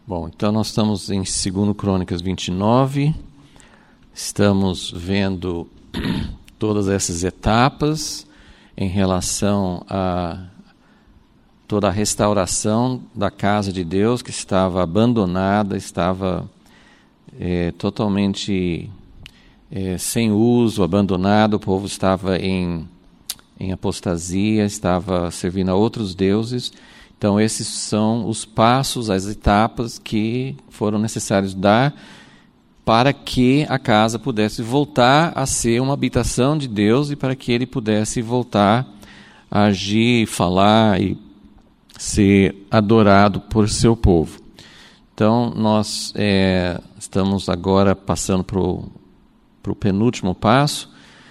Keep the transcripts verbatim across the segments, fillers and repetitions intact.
Bom, então nós estamos em Segundo Crônicas vinte e nove, estamos vendo todas essas etapas em relação a toda a restauração da casa de Deus, que estava abandonada, estava é, totalmente é, sem uso, abandonado, o povo estava em, em apostasia, estava servindo a outros deuses. Então, esses são os passos, as etapas que foram necessários dar para que a casa pudesse voltar a ser uma habitação de Deus e para que ele pudesse voltar a agir, falar e ser adorado por seu povo. Então, nós é, estamos agora passando para o penúltimo passo.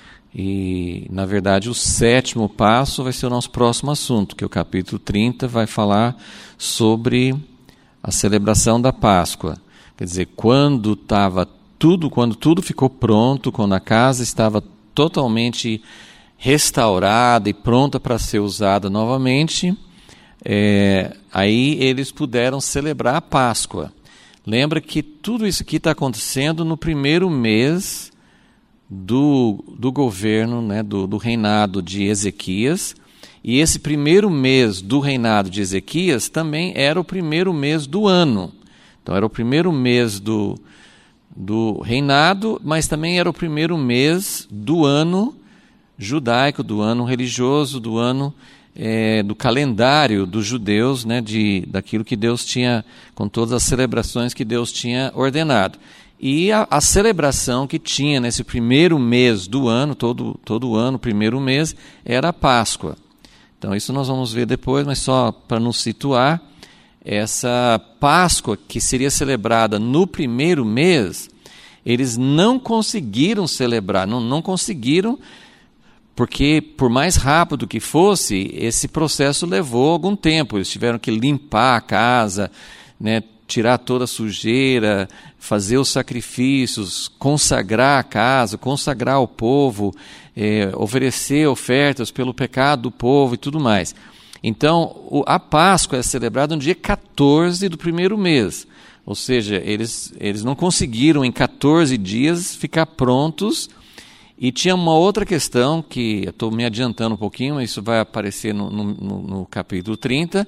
E, na verdade, o sétimo passo vai ser o nosso próximo assunto, que é o capítulo trinta, vai falar sobre a celebração da Páscoa. Quer dizer, quando estava tudo, quando tudo ficou pronto, quando a casa estava totalmente restaurada e pronta para ser usada novamente, é, aí eles puderam celebrar a Páscoa. Lembra que tudo isso aqui está acontecendo no primeiro mês Do, do governo, né, do, do reinado de Ezequias, e esse primeiro mês do reinado de Ezequias também era o primeiro mês do ano. Então era o primeiro mês do, do reinado, mas também era o primeiro mês do ano judaico, do ano religioso, do ano é, do calendário dos judeus, né, de, daquilo que Deus tinha, com todas as celebrações que Deus tinha ordenado. E a, a celebração que tinha nesse primeiro mês do ano, todo, todo ano, primeiro mês, era a Páscoa. Então isso nós vamos ver depois, mas só para nos situar, essa Páscoa que seria celebrada no primeiro mês, eles não conseguiram celebrar, não, não conseguiram, porque por mais rápido que fosse, esse processo levou algum tempo. Eles tiveram que limpar a casa, né, tirar toda a sujeira, fazer os sacrifícios, consagrar a casa, consagrar o povo, é, oferecer ofertas pelo pecado do povo e tudo mais. Então, o, a Páscoa é celebrada no dia quatorze do primeiro mês. Ou seja, eles, eles não conseguiram em quatorze dias ficar prontos. E tinha uma outra questão, que eu estou me adiantando um pouquinho, mas isso vai aparecer no, no, no, no capítulo trinta.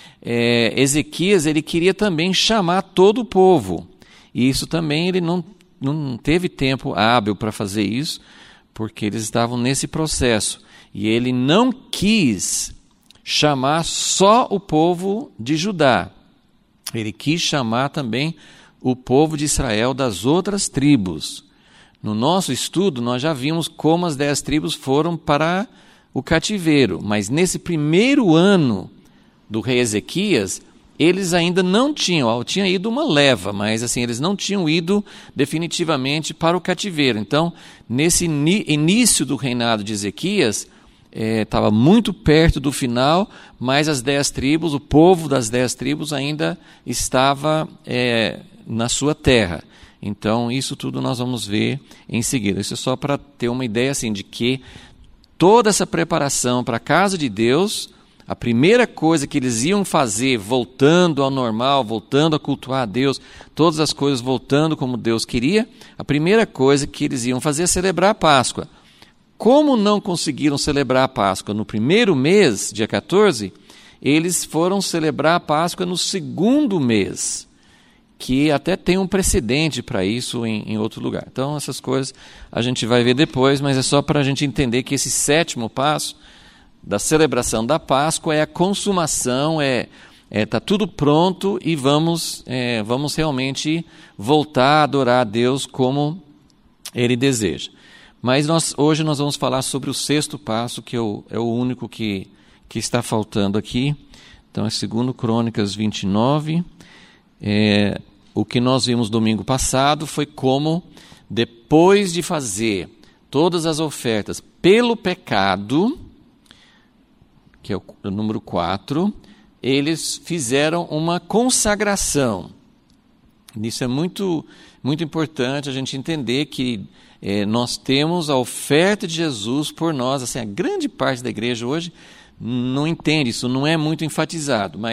É, Ezequias ele queria também chamar todo o povo, e isso também ele não, não teve tempo hábil para fazer isso, porque eles estavam nesse processo, e ele não quis chamar só o povo de Judá, ele quis chamar também o povo de Israel das outras tribos. No nosso estudo nós já vimos como as dez tribos foram para o cativeiro, mas nesse primeiro ano do rei Ezequias, eles ainda não tinham, tinha ido uma leva, mas assim, eles não tinham ido definitivamente para o cativeiro. Então, nesse início do reinado de Ezequias, estava é, muito perto do final, mas as dez tribos, o povo das dez tribos ainda estava é, na sua terra. Então, isso tudo nós vamos ver em seguida. Isso é só para ter uma ideia assim, de que toda essa preparação para a casa de Deus, a primeira coisa que eles iam fazer, voltando ao normal, voltando a cultuar a Deus, todas as coisas voltando como Deus queria, a primeira coisa que eles iam fazer é celebrar a Páscoa. Como não conseguiram celebrar a Páscoa no primeiro mês, dia quatorze, eles foram celebrar a Páscoa no segundo mês, que até tem um precedente para isso em, em outro lugar. Então, essas coisas a gente vai ver depois, mas é só para a gente entender que esse sétimo passo da celebração da Páscoa é a consumação, é está tudo pronto e vamos, é, vamos realmente voltar a adorar a Deus como Ele deseja. Mas nós, hoje nós vamos falar sobre o sexto passo, que é o, é o único que, que está faltando aqui. Então é segundo Crônicas vinte e nove. É, o que nós vimos domingo passado foi como, depois de fazer todas as ofertas pelo pecado, que é o, o número quatro, eles fizeram uma consagração. Isso é muito, muito importante a gente entender que é, nós temos a oferta de Jesus por nós. Assim, a grande parte da igreja hoje não entende, isso não é muito enfatizado, mas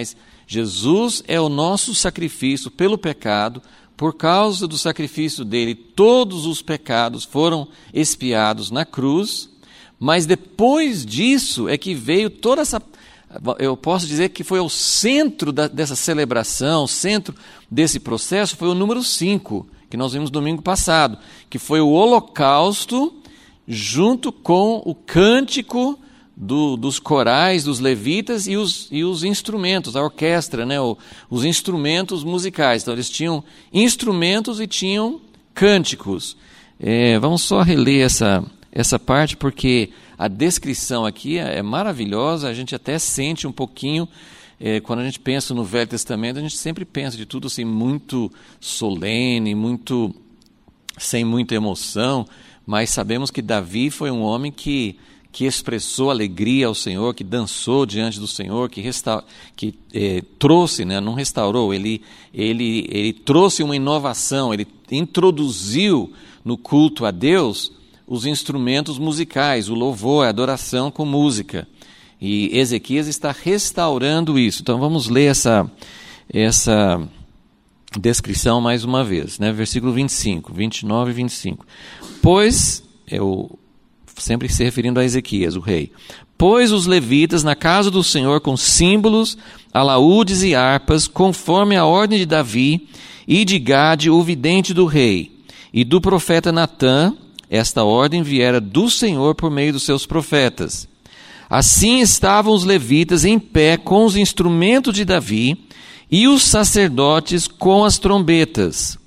Jesus é o nosso sacrifício pelo pecado. Por causa do sacrifício dele, todos os pecados foram expiados na cruz, mas depois disso é que veio toda essa... Eu posso dizer que foi o centro da, dessa celebração, o centro desse processo foi o número cinco, que nós vimos domingo passado, que foi o holocausto junto com o cântico do, dos corais, dos levitas e os, e os instrumentos, a orquestra, né, o, os instrumentos musicais. Então eles tinham instrumentos e tinham cânticos. É, vamos só reler essa, essa parte, porque a descrição aqui é, é maravilhosa, a gente até sente um pouquinho, é, quando a gente pensa no Velho Testamento, a gente sempre pensa de tudo assim, muito solene, muito, sem muita emoção, mas sabemos que Davi foi um homem que, que expressou alegria ao Senhor, que dançou diante do Senhor, que, resta, que é, trouxe, né, não restaurou, ele, ele, ele trouxe uma inovação, ele introduziu no culto a Deus os instrumentos musicais, o louvor, a adoração com música. E Ezequias está restaurando isso. Então vamos ler essa, essa descrição mais uma vez, né? Versículo vinte e cinco, vinte e nove e vinte e cinco. Pois, eu sempre se referindo a Ezequias, o rei, pôs os levitas na casa do Senhor com símbolos, alaúdes e harpas, conforme a ordem de Davi e de Gade, o vidente do rei, e do profeta Natã. Esta ordem viera do Senhor por meio dos seus profetas. Assim estavam os levitas em pé com os instrumentos de Davi e os sacerdotes com as trombetas.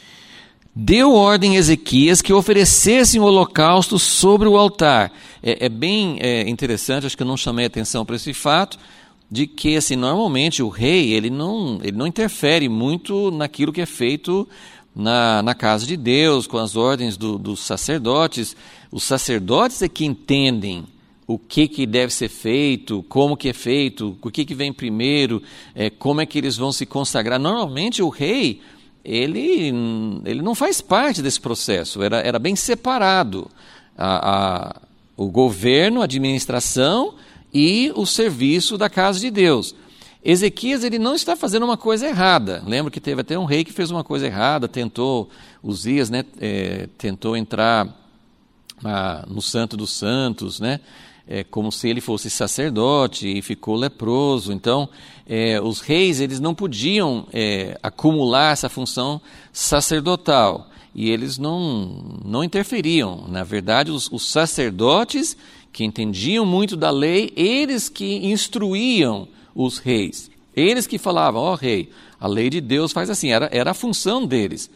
Deu ordem a Ezequias que oferecessem o holocausto sobre o altar. É, é bem é, interessante, acho que eu não chamei atenção para esse fato, de que assim, normalmente o rei ele não, ele não interfere muito naquilo que é feito Na, na casa de Deus, com as ordens do, dos sacerdotes. Os sacerdotes é que entendem o que, que deve ser feito, como que é feito, o que, que vem primeiro, é, como é que eles vão se consagrar. Normalmente o rei, ele, ele não faz parte desse processo, era, era bem separado. A, a, o governo, a administração e o serviço da casa de Deus. Ezequias ele não está fazendo uma coisa errada. Lembra que teve até um rei que fez uma coisa errada, tentou, Uzias, né, é, tentou entrar ah, no Santo dos Santos, né, é, como se ele fosse sacerdote e ficou leproso. Então, é, os reis eles não podiam é, acumular essa função sacerdotal e eles não, não interferiam. Na verdade, os, os sacerdotes que entendiam muito da lei, eles que instruíam os reis, eles que falavam, ó oh, rei, a lei de Deus faz assim, era, era a função deles.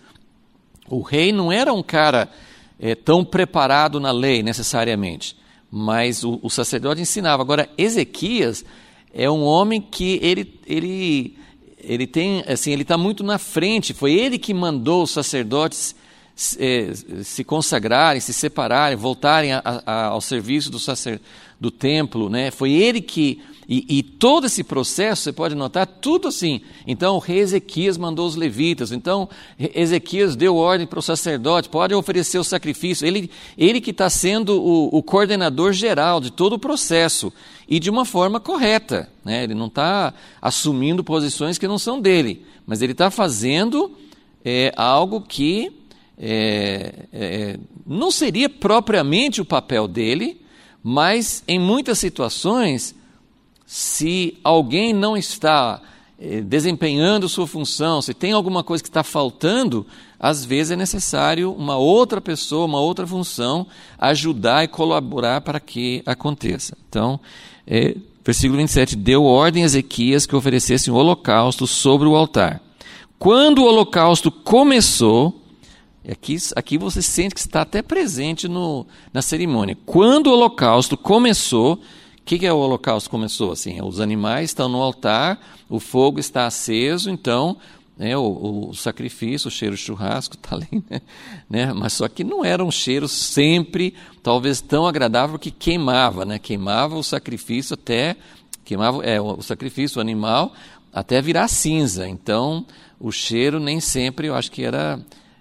O rei não era um cara é, tão preparado na lei necessariamente, mas o, o sacerdote ensinava. Agora, Ezequias é um homem que ele, ele, ele tem, assim, ele está muito na frente, foi ele que mandou os sacerdotes é, se consagrarem, se separarem, voltarem a, a, ao serviço do, sacer, do templo, né? Foi ele que... E, e todo esse processo, você pode notar, tudo assim. Então, o rei Ezequias mandou os levitas. Então, Ezequias deu ordem para o sacerdote, pode oferecer o sacrifício. Ele, ele que está sendo o, o coordenador geral de todo o processo. E de uma forma correta, né? Ele não está assumindo posições que não são dele. Mas ele está fazendo é, algo que é, é, não seria propriamente o papel dele, mas em muitas situações... Se alguém não está eh, desempenhando sua função, se tem alguma coisa que está faltando, às vezes é necessário uma outra pessoa, uma outra função, ajudar e colaborar para que aconteça. Então, eh, versículo vinte e sete, deu ordem a Ezequias que oferecesse um holocausto sobre o altar. Quando o holocausto começou, aqui, aqui você sente que está até presente no, na cerimônia. Quando o holocausto começou, o que, que é o holocausto começou? Assim, os animais estão no altar, o fogo está aceso, então né, o, o sacrifício, o cheiro de churrasco está ali, né? né? Mas só que não era um cheiro sempre, talvez tão agradável que queimava, né? Queimava o sacrifício até, queimava é, o sacrifício, o animal, até virar cinza. Então, o cheiro nem sempre, eu acho que era...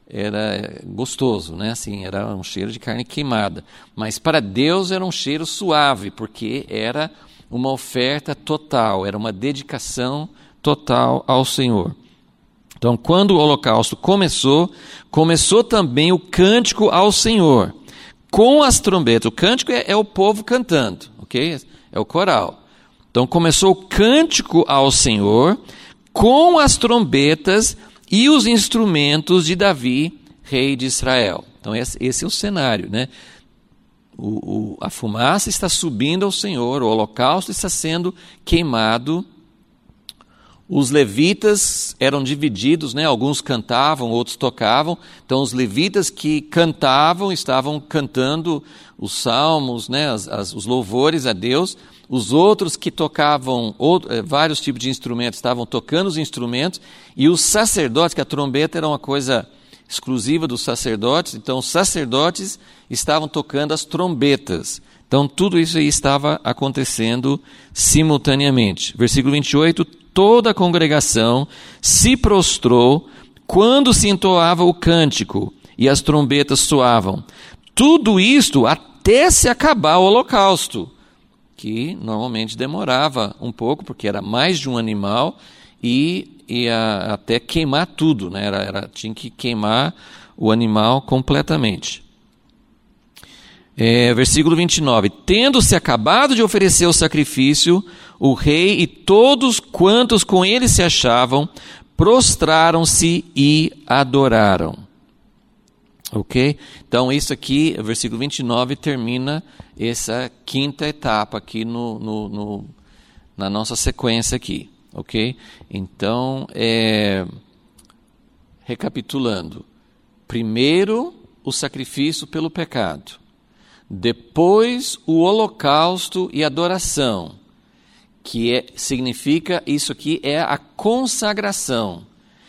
era gostoso, né? Assim, era um cheiro de carne queimada. Mas para Deus era um cheiro suave, porque era uma oferta total, era uma dedicação total ao Senhor. Então, quando o holocausto começou, começou também o cântico ao Senhor, com as trombetas. O cântico é, é o povo cantando, ok? É o coral. Então, começou o cântico ao Senhor, com as trombetas e os instrumentos de Davi, rei de Israel. Então, esse, esse é o cenário, né? O, o, a fumaça está subindo ao Senhor, o holocausto está sendo queimado. Os levitas eram divididos, né? Alguns cantavam, outros tocavam. Então, os levitas que cantavam estavam cantando os salmos, né? as, as, os louvores a Deus. Os outros que tocavam outro, eh, vários tipos de instrumentos estavam tocando os instrumentos. E os sacerdotes, que a trombeta era uma coisa exclusiva dos sacerdotes, então os sacerdotes estavam tocando as trombetas. Então, tudo isso aí estava acontecendo simultaneamente. Versículo vinte e oito, toda a congregação se prostrou quando se entoava o cântico e as trombetas soavam. Tudo isto até se acabar o holocausto, que normalmente demorava um pouco, porque era mais de um animal e ia até queimar tudo, né? era, era, tinha que queimar o animal completamente. É, versículo vinte e nove, tendo-se acabado de oferecer o sacrifício, o rei e todos quantos com ele se achavam, prostraram-se e adoraram. Ok? Então, isso aqui, o versículo vinte e nove, termina essa quinta etapa aqui no, no, no, na nossa sequência aqui. Ok? Então, é, recapitulando. Primeiro, o sacrifício pelo pecado. Depois, o holocausto e adoração, que é, significa, isso aqui é a consagração.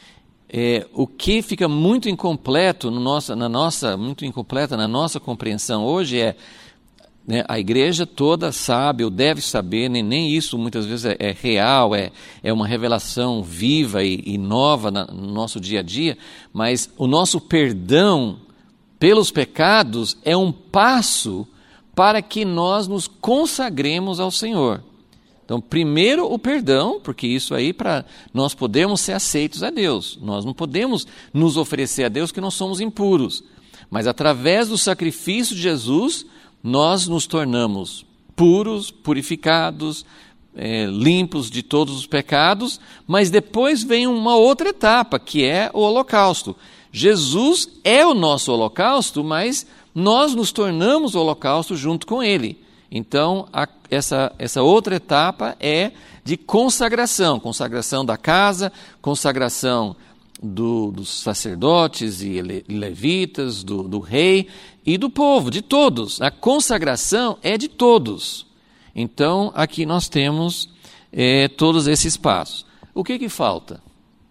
É, o que fica muito incompleto no nosso, na nossa, muito incompleta na nossa compreensão hoje é, né, a igreja toda sabe, ou deve saber, nem, nem isso muitas vezes é, é real, é, é uma revelação viva e, e nova na, no nosso dia a dia, mas o nosso perdão pelos pecados é um passo para que nós nos consagremos ao Senhor. Então, primeiro o perdão, porque isso aí para nós podermos ser aceitos a Deus. Nós não podemos nos oferecer a Deus que nós somos impuros. Mas através do sacrifício de Jesus, nós nos tornamos puros, purificados, é, limpos de todos os pecados. Mas depois vem uma outra etapa, que é o holocausto. Jesus é o nosso holocausto, mas nós nos tornamos o holocausto junto com Ele. Então, a, essa, essa outra etapa é de consagração, consagração da casa, consagração do, dos sacerdotes e levitas, do, do rei e do povo, de todos. A consagração é de todos. Então, aqui nós temos é, todos esses passos. O que que falta?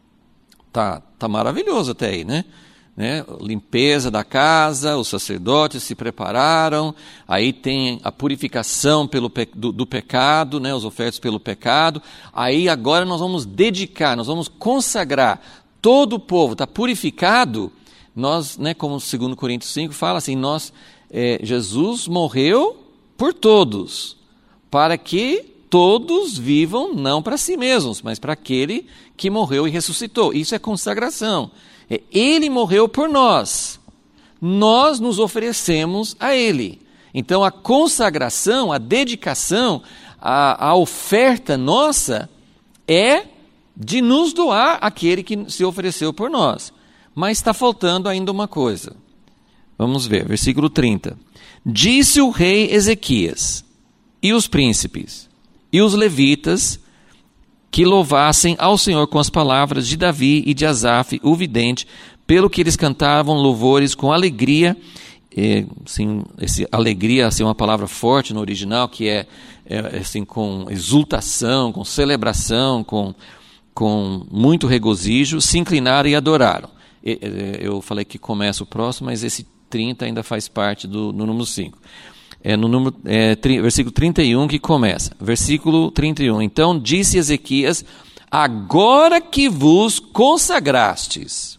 Tá, tá maravilhoso até aí, né? Né? Limpeza da casa, os sacerdotes se prepararam, aí tem a purificação pelo pe- do, do pecado, né? Os ofertas pelo pecado, aí agora nós vamos dedicar, nós vamos consagrar todo o povo, está purificado, nós, né, como segundo Coríntios cinco fala assim, nós, é, Jesus morreu por todos, para que todos vivam não para si mesmos, mas para aquele que morreu e ressuscitou. Isso é consagração. Ele morreu por nós, nós nos oferecemos a Ele. Então a consagração, a dedicação, a, a oferta nossa é de nos doar aquele que se ofereceu por nós. Mas está faltando ainda uma coisa. Vamos ver, versículo trinta. Disse o rei Ezequias, e os príncipes, e os levitas, que louvassem ao Senhor com as palavras de Davi e de Asaf, o vidente, pelo que eles cantavam louvores com alegria. É, assim, esse alegria assim, é uma palavra forte no original, que é, é assim, com exultação, com celebração, com, com muito regozijo, se inclinaram e adoraram. Eu falei que começa o próximo, mas esse trinta ainda faz parte do, do número cinco. É no número, é, tri, versículo trinta e um que começa. Versículo trinta e um. Então disse Ezequias, agora que vos consagrastes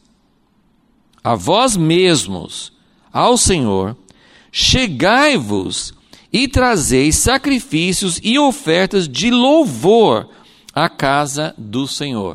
a vós mesmos ao Senhor, chegai-vos e trazei sacrifícios e ofertas de louvor a casa do Senhor.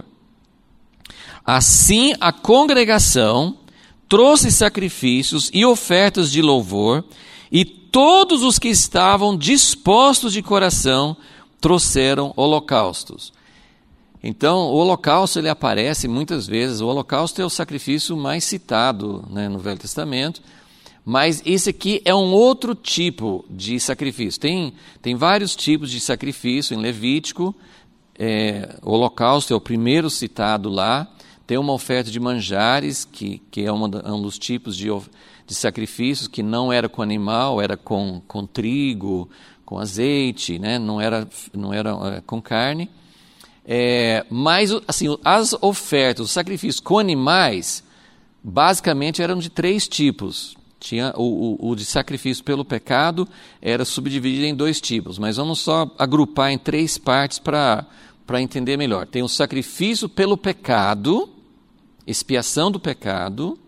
Assim a congregação trouxe sacrifícios e ofertas de louvor, e todos os que estavam dispostos de coração trouxeram holocaustos. Então, o holocausto ele aparece muitas vezes. O holocausto é o sacrifício mais citado, né, no Velho Testamento, mas esse aqui é um outro tipo de sacrifício. Tem, tem vários tipos de sacrifício em Levítico. É, o holocausto é o primeiro citado lá. Tem uma oferta de manjares, que, que é uma, um dos tipos de, de sacrifícios, que não era com animal, era com, com trigo, com azeite, né? não era, não era é, com carne. É, mas assim, as ofertas, os sacrifícios com animais, basicamente eram de três tipos. Tinha o, o, o de sacrifício pelo pecado, era subdividido em dois tipos, mas vamos só agrupar em três partes para para entender melhor. Tem o sacrifício pelo pecado, expiação do pecado.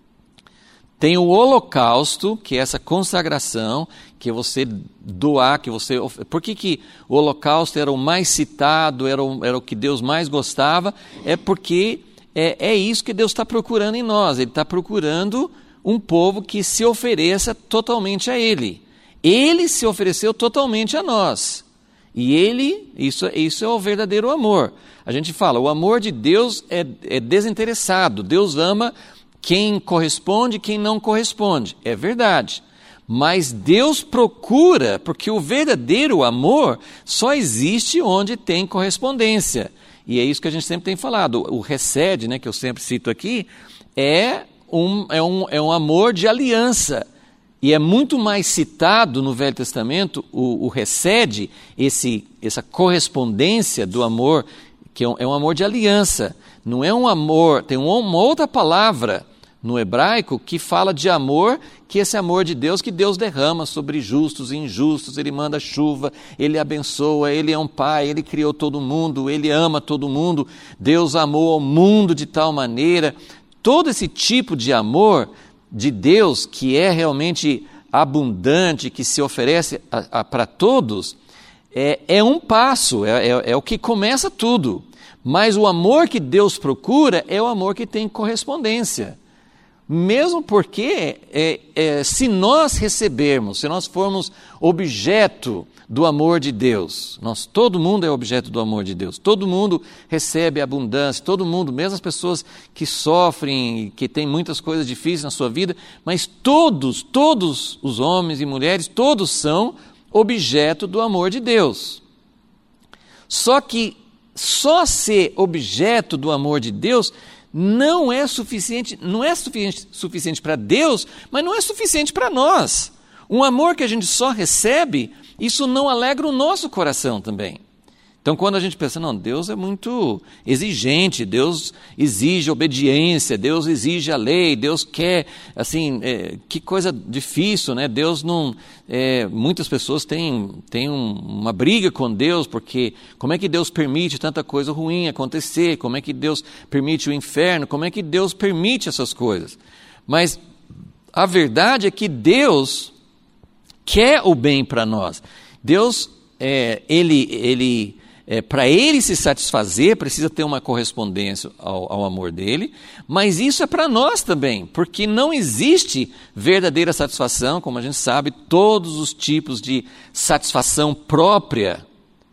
Tem o holocausto, que é essa consagração, que é você doar, que você... Por que, que o holocausto era o mais citado, era o, era o que Deus mais gostava? É porque é, é isso que Deus está procurando em nós. Ele está procurando um povo que se ofereça totalmente a Ele. Ele se ofereceu totalmente a nós. E Ele, isso, isso é o verdadeiro amor. A gente fala, o amor de Deus é, é desinteressado. Deus ama quem corresponde e quem não corresponde. É verdade. Mas Deus procura, porque o verdadeiro amor só existe onde tem correspondência. E é isso que a gente sempre tem falado. O Hesed, né, que eu sempre cito aqui, é um, é um, é um amor de aliança. E é muito mais citado no Velho Testamento o, o Hesed, esse, essa correspondência do amor, que é um, é um amor de aliança. Não é um amor, tem uma, uma outra palavra no hebraico que fala de amor, que esse amor de Deus que Deus derrama sobre justos e injustos. Ele manda chuva, Ele abençoa, Ele é um pai, Ele criou todo mundo, Ele ama todo mundo. Deus amou ao mundo de tal maneira. Todo esse tipo de amor de Deus, que é realmente abundante, que se oferece para todos, é, é um passo, é, é, é o que começa tudo. Mas o amor que Deus procura é o amor que tem correspondência. Mesmo porque, é, é, se nós recebermos, se nós formos objeto do amor de Deus, nós, todo mundo é objeto do amor de Deus, todo mundo recebe abundância, todo mundo, mesmo as pessoas que sofrem, que têm muitas coisas difíceis na sua vida, mas todos, todos os homens e mulheres, todos são objeto do amor de Deus. Só que só ser objeto do amor de Deus não é suficiente, não é suficiente, suficiente para Deus, mas não é suficiente para nós. Um amor que a gente só recebe, isso não alegra o nosso coração também. Então, quando a gente pensa, não, Deus é muito exigente, Deus exige obediência, Deus exige a lei, Deus quer, assim, é, que coisa difícil, né? Deus não... É, muitas pessoas têm, têm um, uma briga com Deus, porque como é que Deus permite tanta coisa ruim acontecer? Como é que Deus permite o inferno? Como é que Deus permite essas coisas? Mas a verdade é que Deus quer o bem para nós. Deus, é, ele... ele É, para ele se satisfazer, precisa ter uma correspondência ao, ao amor dele, mas isso é para nós também, porque não existe verdadeira satisfação, como a gente sabe, todos os tipos de satisfação própria,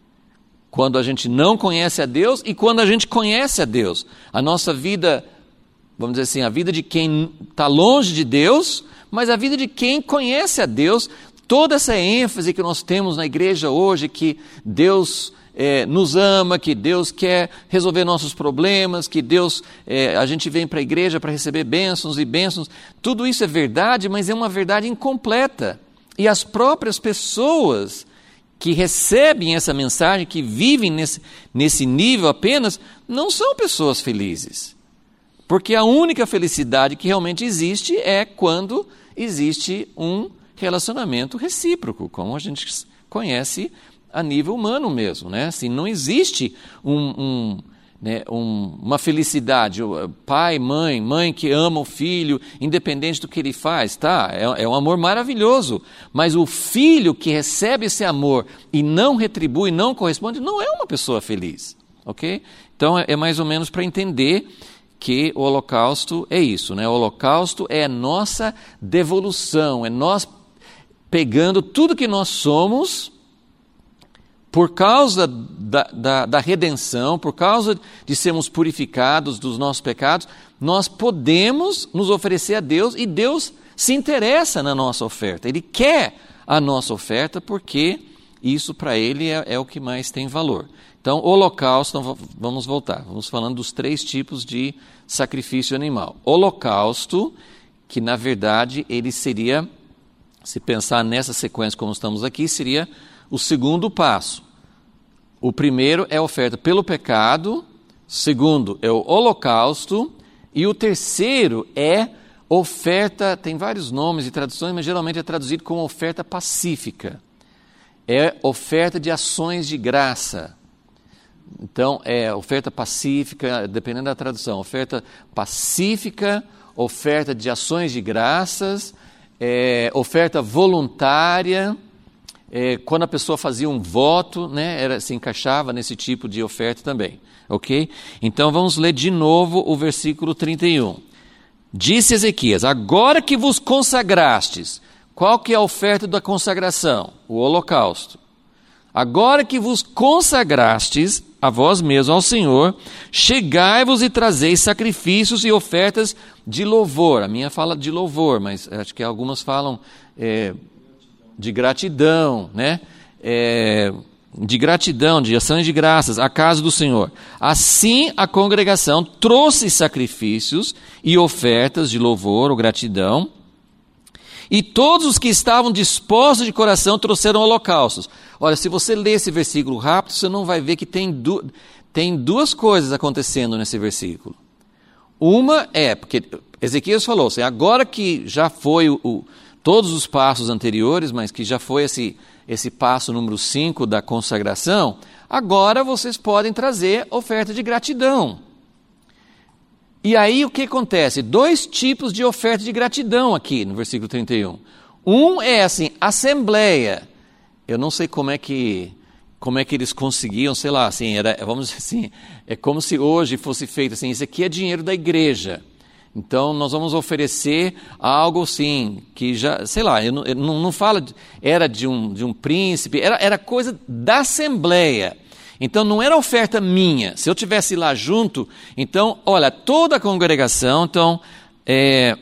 quando a gente não conhece a Deus e quando a gente conhece a Deus. A nossa vida, vamos dizer assim, a vida de quem está longe de Deus, mas a vida de quem conhece a Deus, toda essa ênfase que nós temos na igreja hoje, que Deus... É, nos ama, que Deus quer resolver nossos problemas, que Deus, é, a gente vem para a igreja para receber bênçãos e bênçãos, tudo isso é verdade, mas é uma verdade incompleta. E as próprias pessoas que recebem essa mensagem, que vivem nesse, nesse nível apenas, não são pessoas felizes. Porque a única felicidade que realmente existe é quando existe um relacionamento recíproco, como a gente conhece a nível humano mesmo, né? Assim, não existe um, um, né, um, uma felicidade, pai, mãe, mãe que ama o filho, independente do que ele faz, tá? É, é um amor maravilhoso, mas o filho que recebe esse amor e não retribui, não corresponde, não é uma pessoa feliz. ok? Então é, é mais ou menos para entender que o holocausto é isso, né? O holocausto é a nossa devolução, é nós pegando tudo que nós somos por causa da, da, da redenção, por causa de sermos purificados dos nossos pecados, nós podemos nos oferecer a Deus e Deus se interessa na nossa oferta. Ele quer a nossa oferta porque isso para Ele é, é o que mais tem valor. Então, holocausto, então vamos voltar, vamos falando dos três tipos de sacrifício animal. Holocausto, que na verdade ele seria, se pensar nessa sequência como estamos aqui, seria o segundo passo. O primeiro é a oferta pelo pecado, o segundo é o holocausto, e o terceiro é oferta, tem vários nomes e traduções, mas geralmente é traduzido como oferta pacífica. É oferta de ações de graça. Então, é oferta pacífica, dependendo da tradução, oferta pacífica, oferta de ações de graças, é, oferta voluntária, é, quando a pessoa fazia um voto, né, era, se encaixava nesse tipo de oferta também, ok? Então, vamos ler de novo o versículo trinta e um. Disse Ezequias, agora que vos consagrastes, qual que é a oferta da consagração? O holocausto. Agora que vos consagrastes a vós mesmos ao Senhor, chegai-vos e trazeis sacrifícios e ofertas de louvor. A minha fala de louvor, mas acho que algumas falam é, de gratidão, né? É, de gratidão, de ações de graças, à casa do Senhor. Assim a congregação trouxe sacrifícios e ofertas de louvor ou gratidão, e todos os que estavam dispostos de coração trouxeram holocaustos. Olha, se você ler esse versículo rápido, você não vai ver que tem, du- tem duas coisas acontecendo nesse versículo. Uma é, porque Ezequias falou assim, agora que já foi o, o, todos os passos anteriores, mas que já foi esse, esse passo número cinco da consagração, agora vocês podem trazer oferta de gratidão. E aí o que acontece? Dois tipos de oferta de gratidão aqui no versículo trinta e um. Um é assim, assembleia. Eu não sei como é que, como é que eles conseguiam, sei lá, assim, era, vamos dizer assim, é como se hoje fosse feito assim, isso aqui é dinheiro da igreja. Então nós vamos oferecer algo assim, que já, sei lá, eu não, eu não, não falo, de, era de um, de um príncipe, era, era coisa da assembleia. Então não era oferta minha, se eu estivesse lá junto, então, olha, toda a congregação, então, é,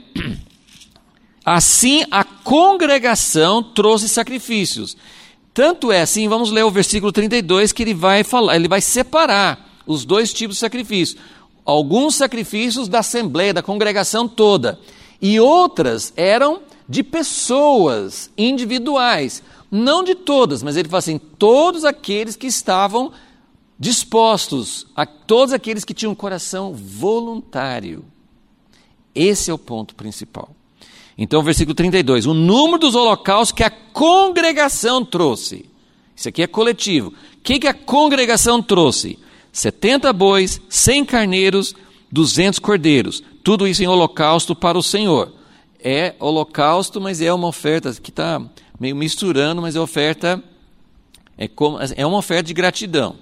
assim a congregação trouxe sacrifícios. Tanto é assim, vamos ler o versículo trinta e dois, que ele vai falar, ele vai separar os dois tipos de sacrifícios. Alguns sacrifícios da assembleia, da congregação toda, e outras eram de pessoas individuais, não de todas, mas ele fala assim, todos aqueles que estavam dispostos, a todos aqueles que tinham um coração voluntário. Esse é o ponto principal. Então, versículo trinta e dois, o número dos holocaustos que a congregação trouxe. Isso aqui é coletivo. O que, que a congregação trouxe? setenta bois, cem carneiros, duzentos cordeiros. Tudo isso em holocausto para o Senhor. É holocausto, mas é uma oferta que está meio misturando, mas é oferta, é, como, é uma oferta de gratidão.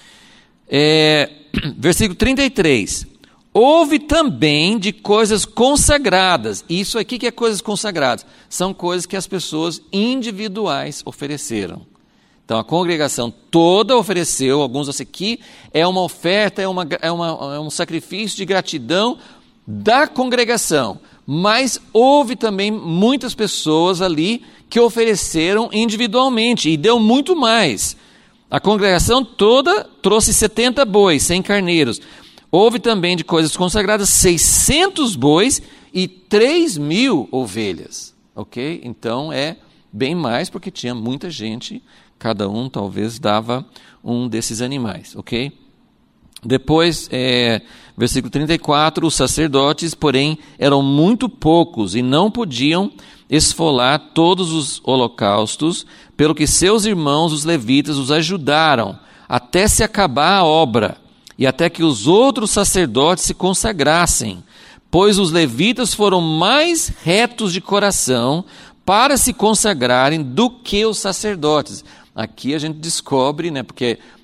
É, versículo trinta e três. Houve também de coisas consagradas. Isso aqui que é coisas consagradas. São coisas que as pessoas individuais ofereceram. Então a congregação toda ofereceu, alguns assim, aqui é uma oferta, é, uma, é, uma, é um sacrifício de gratidão da congregação. Mas houve também muitas pessoas ali que ofereceram individualmente e deu muito mais. A congregação toda trouxe setenta bois, cem carneiros. Houve também de coisas consagradas seiscentos bois e três mil ovelhas. Ok? Então é bem mais porque tinha muita gente, cada um talvez dava um desses animais. Ok? Depois, é, versículo trinta e quatro, os sacerdotes, porém, eram muito poucos e não podiam esfolar todos os holocaustos, pelo que seus irmãos, os levitas, os ajudaram, até se acabar a obra, e até que os outros sacerdotes se consagrassem, pois os levitas foram mais retos de coração para se consagrarem do que os sacerdotes. Aqui a gente descobre, né, porque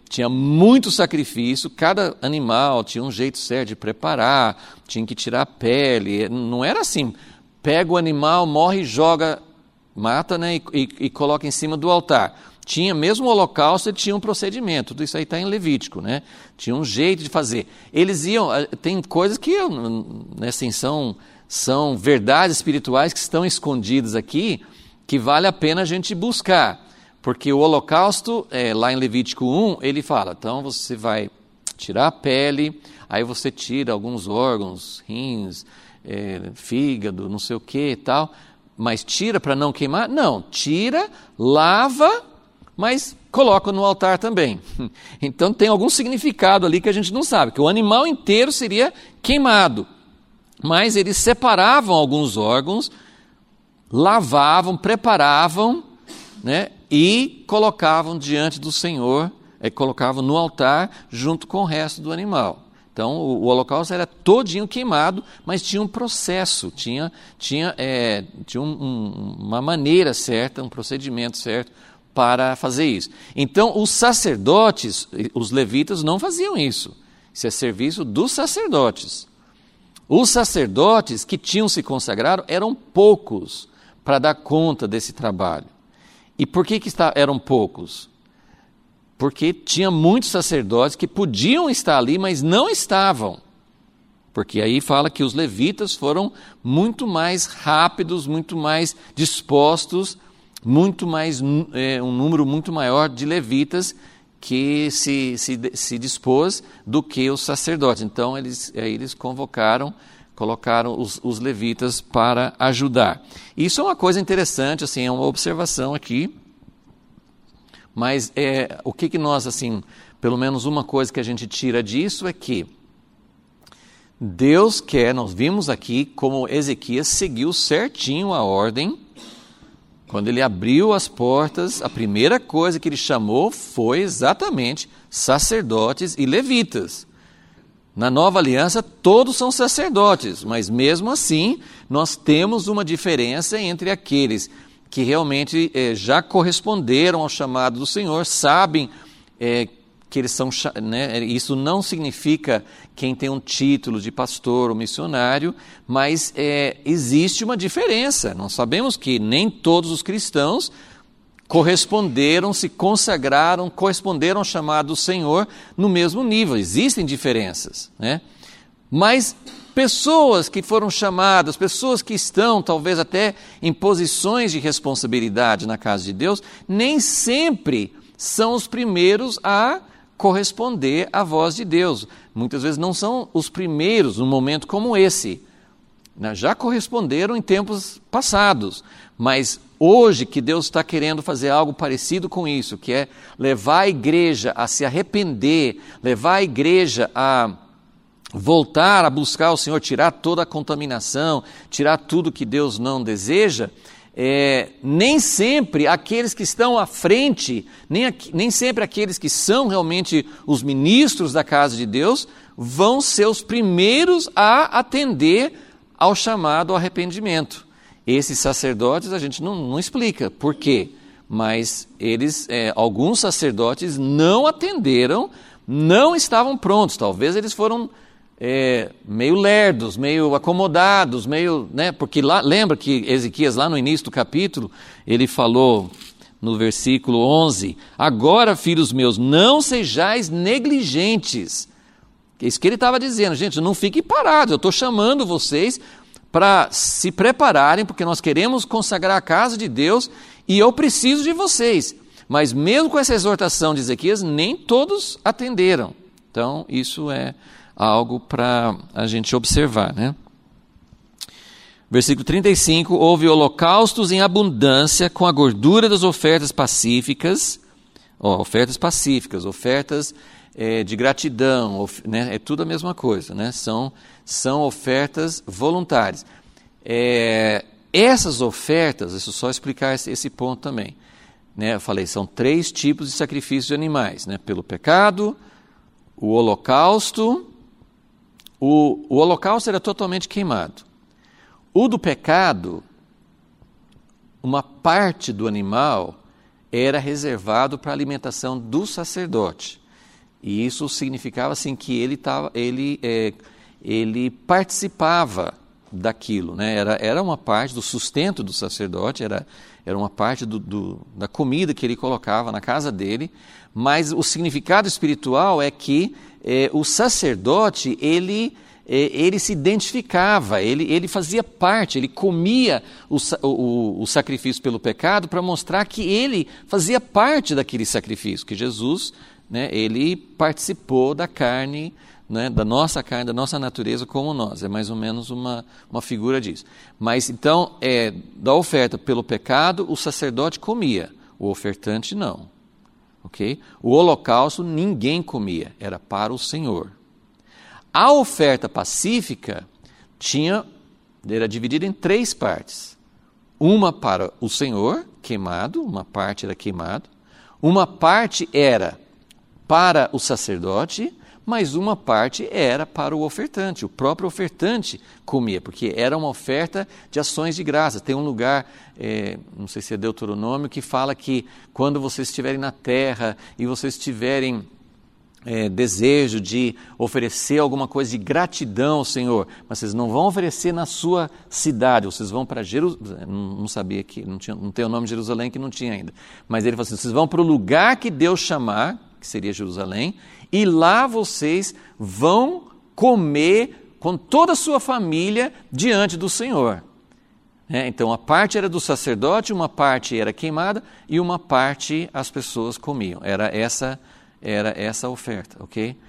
tinha muito sacrifício, cada animal tinha um jeito certo de preparar, tinha que tirar a pele, não era assim, pega o animal, morre e joga, mata, né, e, e, e coloca em cima do altar. Tinha, mesmo o holocausto, ele tinha um procedimento, tudo isso aí está em Levítico, né? Tinha um jeito de fazer. Eles iam, tem coisas que, né, assim, são, são verdades espirituais que estão escondidas aqui, que vale a pena a gente buscar. Porque o holocausto, é, lá em Levítico um, ele fala, então você vai tirar a pele, aí você tira alguns órgãos, rins, é, fígado, não sei o que e tal, mas tira para não queimar? Não, tira, lava, mas coloca no altar também. Então tem algum significado ali que a gente não sabe, que o animal inteiro seria queimado, mas eles separavam alguns órgãos, lavavam, preparavam, né? E colocavam diante do Senhor, é, colocavam no altar junto com o resto do animal. Então o, o holocausto era todinho queimado, mas tinha um processo, tinha, tinha, é, tinha um, um, uma maneira certa, um procedimento certo para fazer isso. Então os sacerdotes, os levitas não faziam isso. Isso é serviço dos sacerdotes. Os sacerdotes que tinham se consagrado eram poucos para dar conta desse trabalho. E por que, que está, eram poucos? Porque tinha muitos sacerdotes que podiam estar ali, mas não estavam. Porque aí fala que os levitas foram muito mais rápidos, muito mais dispostos, muito mais, é, um número muito maior de levitas que se, se, se dispôs do que os sacerdotes. Então eles, aí eles convocaram, colocaram os, os levitas para ajudar. Isso é uma coisa interessante, assim, é uma observação aqui, mas é, o que, que nós, assim, pelo menos uma coisa que a gente tira disso é que Deus quer, nós vimos aqui como Ezequias seguiu certinho a ordem. Quando ele abriu as portas, a primeira coisa que ele chamou foi exatamente sacerdotes e levitas. Na nova aliança, todos são sacerdotes, mas mesmo assim, nós temos uma diferença entre aqueles que realmente eh, já corresponderam ao chamado do Senhor, sabem eh, que eles são, né, isso não significa quem tem um título de pastor ou missionário, mas eh, existe uma diferença. Nós sabemos que nem todos os cristãos corresponderam, se consagraram, corresponderam ao chamado do Senhor no mesmo nível. Existem diferenças, né? Mas pessoas que foram chamadas, pessoas que estão talvez até em posições de responsabilidade na casa de Deus, nem sempre são os primeiros a corresponder à voz de Deus. Muitas vezes não são os primeiros num momento como esse. Já corresponderam em tempos passados, mas hoje que Deus está querendo fazer algo parecido com isso, que é levar a igreja a se arrepender, levar a igreja a voltar a buscar o Senhor, tirar toda a contaminação, tirar tudo que Deus não deseja, é, nem sempre aqueles que estão à frente, nem, nem sempre aqueles que são realmente os ministros da casa de Deus, vão ser os primeiros a atender ao chamado ao arrependimento. Esses sacerdotes a gente não, não explica por quê, mas eles, é, alguns sacerdotes não atenderam, não estavam prontos, talvez eles foram é, meio lerdos, meio acomodados, meio, né, porque lá, lembra que Ezequias lá no início do capítulo, ele falou no versículo onze, agora filhos meus, não sejais negligentes. É isso que ele estava dizendo, gente, não fiquem parados, eu estou chamando vocês para se prepararem, porque nós queremos consagrar a casa de Deus e eu preciso de vocês. Mas mesmo com essa exortação de Ezequias, nem todos atenderam. Então, isso é algo para a gente observar, né? Versículo trinta e cinco, houve holocaustos em abundância com a gordura das ofertas pacíficas, ó, ofertas pacíficas, ofertas é, de gratidão, of, né, é tudo a mesma coisa, né? São, são ofertas voluntárias. É, essas ofertas, deixa eu só explicar esse, esse ponto também, né? Eu falei, são três tipos de sacrifício de animais, né? Pelo pecado, o holocausto, o, o holocausto era totalmente queimado. O do pecado, uma parte do animal era reservado para a alimentação do sacerdote. E isso significava assim, que ele, tava, ele, é, ele participava daquilo, né? Era, era uma parte do sustento do sacerdote, era, era uma parte do, do, da comida que ele colocava na casa dele, mas o significado espiritual é que é, o sacerdote, ele, é, ele se identificava, ele, ele fazia parte, ele comia o, o, o sacrifício pelo pecado para mostrar que ele fazia parte daquele sacrifício, que Jesus, né, ele participou da carne, né, da nossa carne, da nossa natureza como nós, é mais ou menos uma, uma figura disso. Mas então, é, da oferta pelo pecado, o sacerdote comia, o ofertante não. Okay? O holocausto ninguém comia, era para o Senhor. A oferta pacífica tinha, era dividida em três partes. Uma para o Senhor, queimado, uma parte era queimado, uma parte era para o sacerdote, mas uma parte era para o ofertante. O próprio ofertante comia, porque era uma oferta de ações de graça. Tem um lugar, é, não sei se é Deuteronômio, que fala que quando vocês estiverem na terra e vocês tiverem é, desejo de oferecer alguma coisa de gratidão ao Senhor, mas vocês não vão oferecer na sua cidade, vocês vão para Jerusalém. Não, não sabia que, não, tinha, não tem o nome de Jerusalém, que não tinha ainda. Mas ele falou assim, vocês vão para o lugar que Deus chamar, que seria Jerusalém, e lá vocês vão comer com toda a sua família diante do Senhor. É, então, a parte era do sacerdote, uma parte era queimada e uma parte as pessoas comiam. Era essa, era essa a oferta, ok?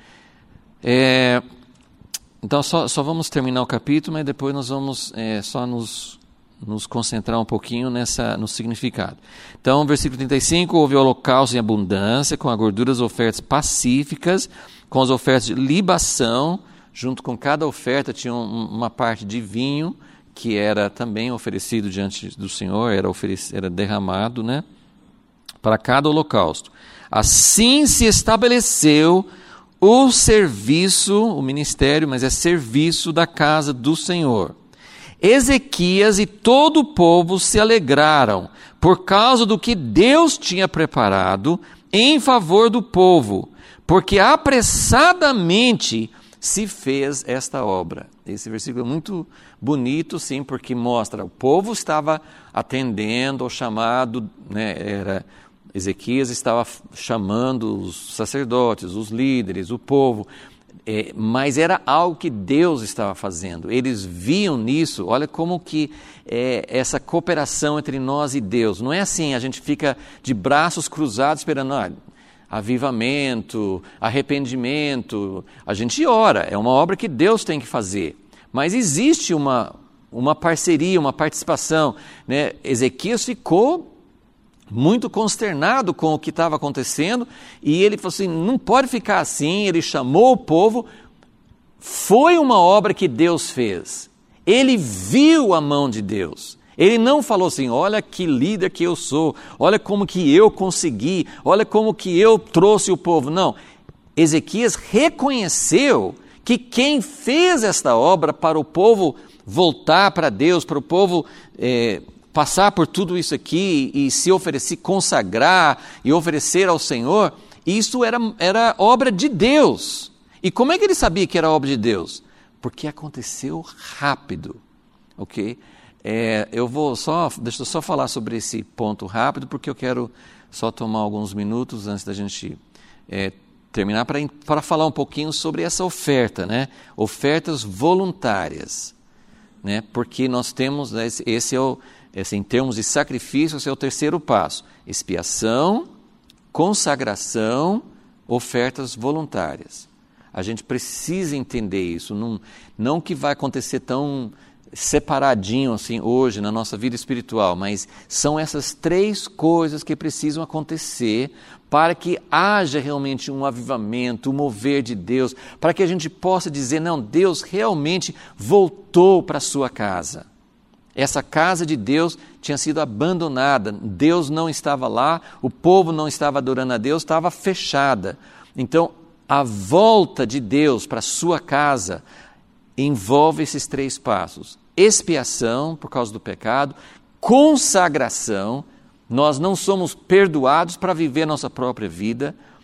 É, então, só, só vamos terminar o capítulo, mas depois nós vamos é, só nos... nos concentrar um pouquinho nessa, no significado. Então, versículo trinta e cinco, houve holocausto em abundância, com a gordura das ofertas pacíficas, com as ofertas de libação, junto com cada oferta tinha um, uma parte de vinho, que era também oferecido diante do Senhor, era, oferec- era derramado, né, para cada holocausto. Assim se estabeleceu o serviço, o ministério, mas é serviço da casa do Senhor. Ezequias e todo o povo se alegraram por causa do que Deus tinha preparado em favor do povo, porque apressadamente se fez esta obra. Esse versículo é muito bonito, sim, porque mostra o povo estava atendendo ao chamado, né, era, Ezequias estava chamando os sacerdotes, os líderes, o povo. É, mas era algo que Deus estava fazendo, eles viam nisso, olha como que é, essa cooperação entre nós e Deus, não é assim, a gente fica de braços cruzados esperando, ah, avivamento, arrependimento, a gente ora, é uma obra que Deus tem que fazer, mas existe uma, uma parceria, uma participação, né? Ezequias ficou muito consternado com o que estava acontecendo, e ele falou assim, não pode ficar assim, ele chamou o povo, foi uma obra que Deus fez, ele viu a mão de Deus, ele não falou assim, olha que líder que eu sou, olha como que eu consegui, olha como que eu trouxe o povo, não, Ezequias reconheceu que quem fez esta obra para o povo voltar para Deus, para o povo é, passar por tudo isso aqui e se oferecer, consagrar e oferecer ao Senhor, isso era, era obra de Deus. E como é que ele sabia que era obra de Deus? Porque aconteceu rápido, ok? É, eu vou só, deixa eu só falar sobre esse ponto rápido, porque eu quero só tomar alguns minutos antes da gente é, terminar para falar um pouquinho sobre essa oferta, né? Ofertas voluntárias, né? Porque nós temos, né, esse, esse é o Esse, em termos de sacrifício, esse é o terceiro passo. Expiação, consagração, ofertas voluntárias. A gente precisa entender isso. Não, não que vai acontecer tão separadinho assim hoje na nossa vida espiritual, mas são essas três coisas que precisam acontecer para que haja realmente um avivamento, um mover de Deus, para que a gente possa dizer, não, Deus realmente voltou para a sua casa. Essa casa de Deus tinha sido abandonada, Deus não estava lá, o povo não estava adorando a Deus, estava fechada. Então, a volta de Deus para a sua casa envolve esses três passos. Expiação, por causa do pecado, consagração, nós não somos perdoados para viver nossa própria vida,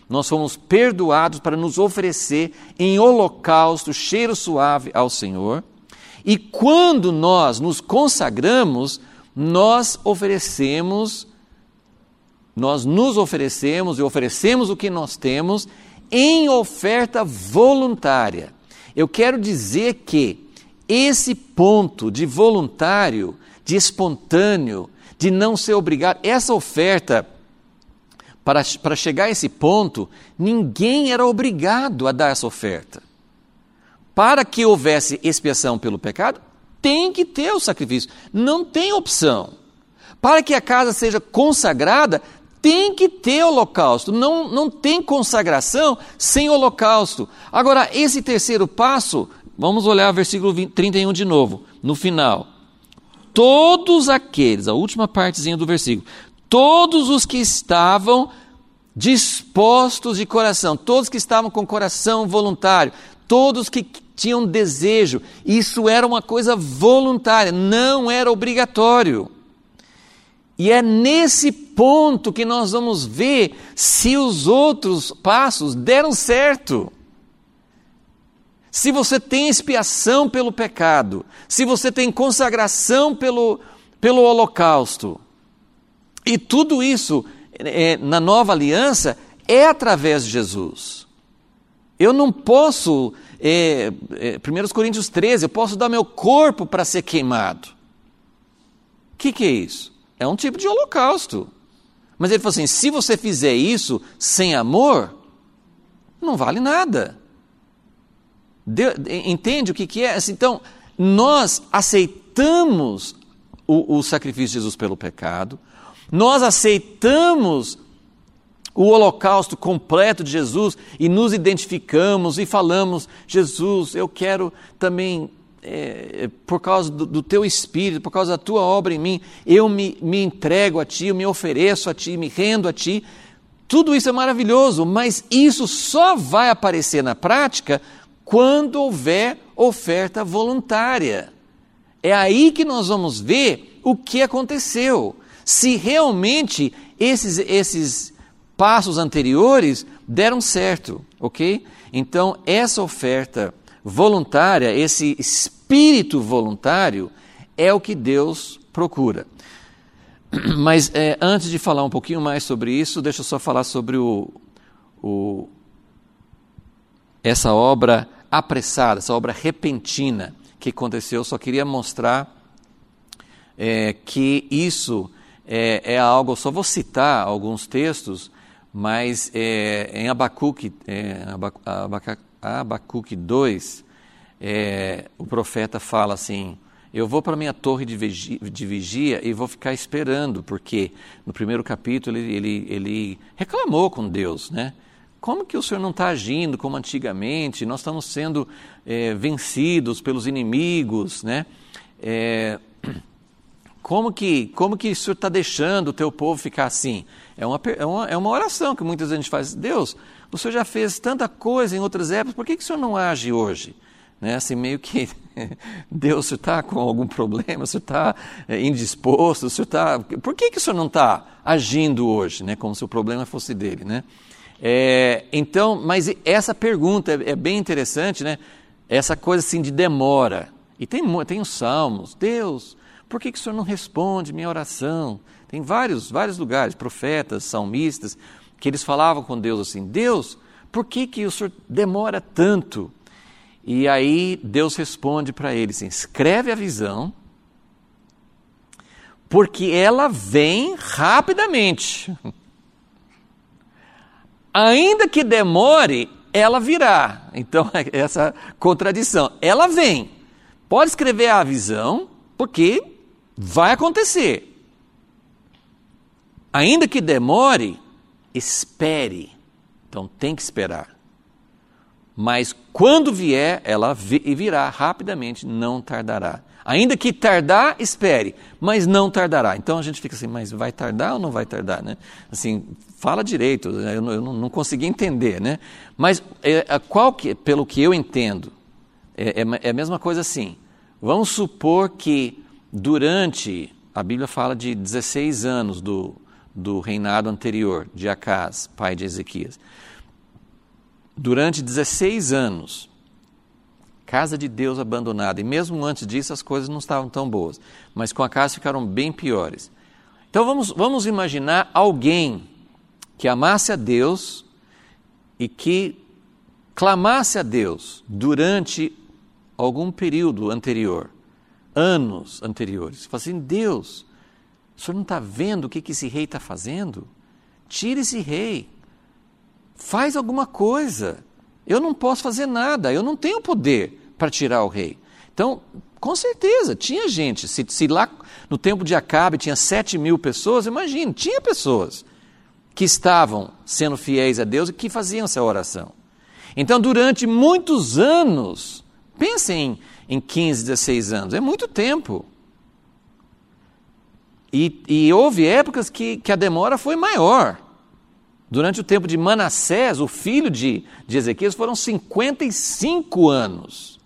nós fomos perdoados para nos oferecer em holocausto, cheiro suave ao Senhor. E quando nós nos consagramos, nós oferecemos, nós nos oferecemos e oferecemos o que nós temos em oferta voluntária. Eu quero dizer que esse ponto de voluntário, de espontâneo, de não ser obrigado, essa oferta, para, para chegar a esse ponto, ninguém era obrigado a dar essa oferta. Para que houvesse expiação pelo pecado, tem que ter o sacrifício, não tem opção. Para que a casa seja consagrada, tem que ter holocausto, não, não tem consagração sem holocausto. Agora, esse terceiro passo, vamos olhar o versículo trinta e um de novo, no final. Todos aqueles, a última partezinha do versículo, todos os que estavam dispostos de coração, todos que estavam com coração voluntário, todos que tinham desejo, isso era uma coisa voluntária, não era obrigatório. E é nesse ponto que nós vamos ver se os outros passos deram certo. Se você tem expiação pelo pecado, se você tem consagração pelo, pelo holocausto, e tudo isso é, na nova aliança é através de Jesus. Eu não posso, é, é, primeiro Coríntios treze, eu posso dar meu corpo para ser queimado. O que, que é isso? É um tipo de holocausto. Mas ele falou assim, se você fizer isso sem amor, não vale nada. De, entende o que, que é? Então, nós aceitamos o, o sacrifício de Jesus pelo pecado, nós aceitamos o holocausto completo de Jesus e nos identificamos e falamos, Jesus, eu quero também, é, por causa do, do teu Espírito, por causa da tua obra em mim, eu me, me entrego a ti, eu me ofereço a ti, me rendo a ti. Tudo isso é maravilhoso, mas isso só vai aparecer na prática quando houver oferta voluntária. É aí que nós vamos ver o que aconteceu. Se realmente esses, esses passos anteriores deram certo, ok? Então, essa oferta voluntária, esse espírito voluntário, é o que Deus procura. Mas é, antes de falar um pouquinho mais sobre isso, deixa eu só falar sobre o, o, essa obra apressada, essa obra repentina que aconteceu. Eu só queria mostrar é, que isso é, é algo, eu só vou citar alguns textos, mas é, em Abacuque, é, Abacuque, Abacuque dois, é, o profeta fala assim, eu vou para a minha torre de vigia, de vigia e vou ficar esperando, porque no primeiro capítulo ele, ele, ele reclamou com Deus, né? Como que o Senhor não está agindo como antigamente? Nós estamos sendo é, vencidos pelos inimigos, né? É, como, que, como que o Senhor está deixando o teu povo ficar assim? É uma, é, uma, é uma oração que muitas vezes a gente faz. Deus, o Senhor já fez tanta coisa em outras épocas, por que, que o Senhor não age hoje? Né? Assim, meio que, Deus, o Senhor está com algum problema, o Senhor está é, indisposto, o Senhor está... Por que, que o Senhor não está agindo hoje? Né? Como se o problema fosse dele, né? É, então, mas essa pergunta é, é bem interessante, né? Essa coisa assim de demora. E tem, tem os salmos, Deus, por que, que o Senhor não responde minha oração? Tem vários, vários lugares, profetas, salmistas, que eles falavam com Deus assim, Deus, por que, que o Senhor demora tanto? E aí Deus responde para eles assim, escreve a visão, porque ela vem rapidamente. Ainda que demore, ela virá. Então, essa contradição. Ela vem. Pode escrever a visão, porque vai acontecer. Ainda que demore, espere. Então, tem que esperar. Mas quando vier, ela virá rapidamente, não tardará. Ainda que tardar, espere, mas não tardará. Então a gente fica assim, mas vai tardar ou não vai tardar, né? Assim, fala direito, eu não, eu não consegui entender, né? Mas é, qual que, pelo que eu entendo, é, é a mesma coisa assim. Vamos supor que durante, a Bíblia fala de dezesseis anos do, do reinado anterior, de Acás, pai de Ezequias. durante dezesseis anos, casa de Deus abandonada, e mesmo antes disso as coisas não estavam tão boas, mas com a casa ficaram bem piores. Então vamos, vamos imaginar alguém que amasse a Deus e que clamasse a Deus durante algum período anterior, anos anteriores. Fala assim, Deus, o senhor não está vendo o que, que esse rei está fazendo? Tira esse rei, faz alguma coisa. Eu não posso fazer nada, eu não tenho poder para tirar o rei. Então, com certeza, tinha gente. Se, se lá no tempo de Acabe tinha sete mil pessoas, imagine, tinha pessoas que estavam sendo fiéis a Deus e que faziam essa oração. Então, durante muitos anos, pensem em quinze, dezesseis anos, é muito tempo. E, e houve épocas que, que a demora foi maior. Durante o tempo de Manassés, o filho de, de Ezequias, foram cinquenta e cinco anos.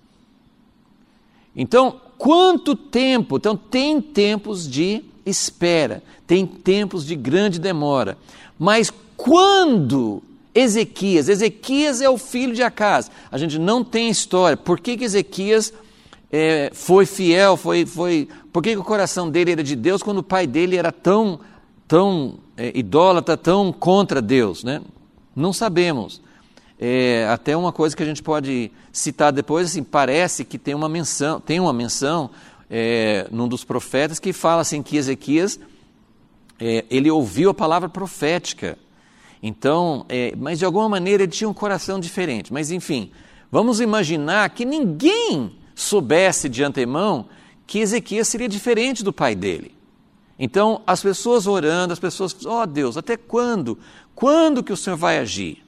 Então, quanto tempo? Então, tem tempos de espera, tem tempos de grande demora. Mas quando Ezequias, Ezequias é o filho de Acás, a gente não tem história. Por que, que Ezequias é, foi fiel, foi, foi, por que, que o coração dele era de Deus quando o pai dele era tão, tão é, idólatra, tão contra Deus, né? Não sabemos. É, até uma coisa que a gente pode citar depois, assim, parece que tem uma menção, tem uma menção é, num dos profetas que fala assim que Ezequias, é, ele ouviu a palavra profética. Então, é, mas de alguma maneira ele tinha um coração diferente. Mas enfim, vamos imaginar que ninguém soubesse de antemão que Ezequias seria diferente do pai dele. Então, as pessoas orando, as pessoas, ó Deus, até quando? Quando que o Senhor vai agir?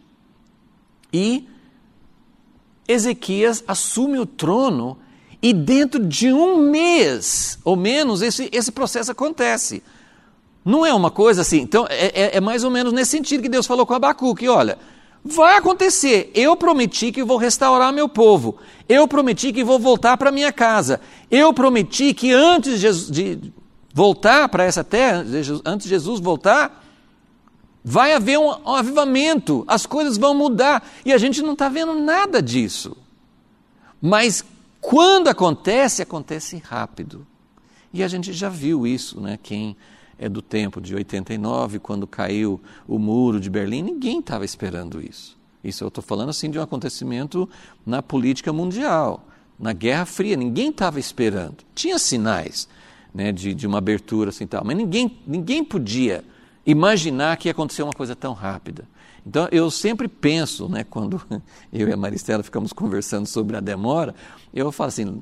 E Ezequias assume o trono e dentro de um mês, ou menos, esse, esse processo acontece. Não é uma coisa assim, então é, é, é mais ou menos nesse sentido que Deus falou com Abacuque, olha, vai acontecer, eu prometi que vou restaurar meu povo, eu prometi que vou voltar para minha casa, eu prometi que antes de, Jesus, de voltar para essa terra, antes de Jesus voltar, vai haver um, um avivamento, as coisas vão mudar, e a gente não está vendo nada disso. Mas quando acontece, acontece rápido. E a gente já viu isso, né? Quem é do tempo de oitenta e nove, quando caiu o muro de Berlim, ninguém estava esperando isso. Isso eu estou falando assim de um acontecimento na política mundial, na Guerra Fria, ninguém estava esperando. Tinha sinais, né, de, de uma abertura assim tal, mas ninguém, ninguém podia imaginar que ia acontecer uma coisa tão rápida. Então, eu sempre penso, né, quando eu e a Maristela ficamos conversando sobre a demora, eu falo assim,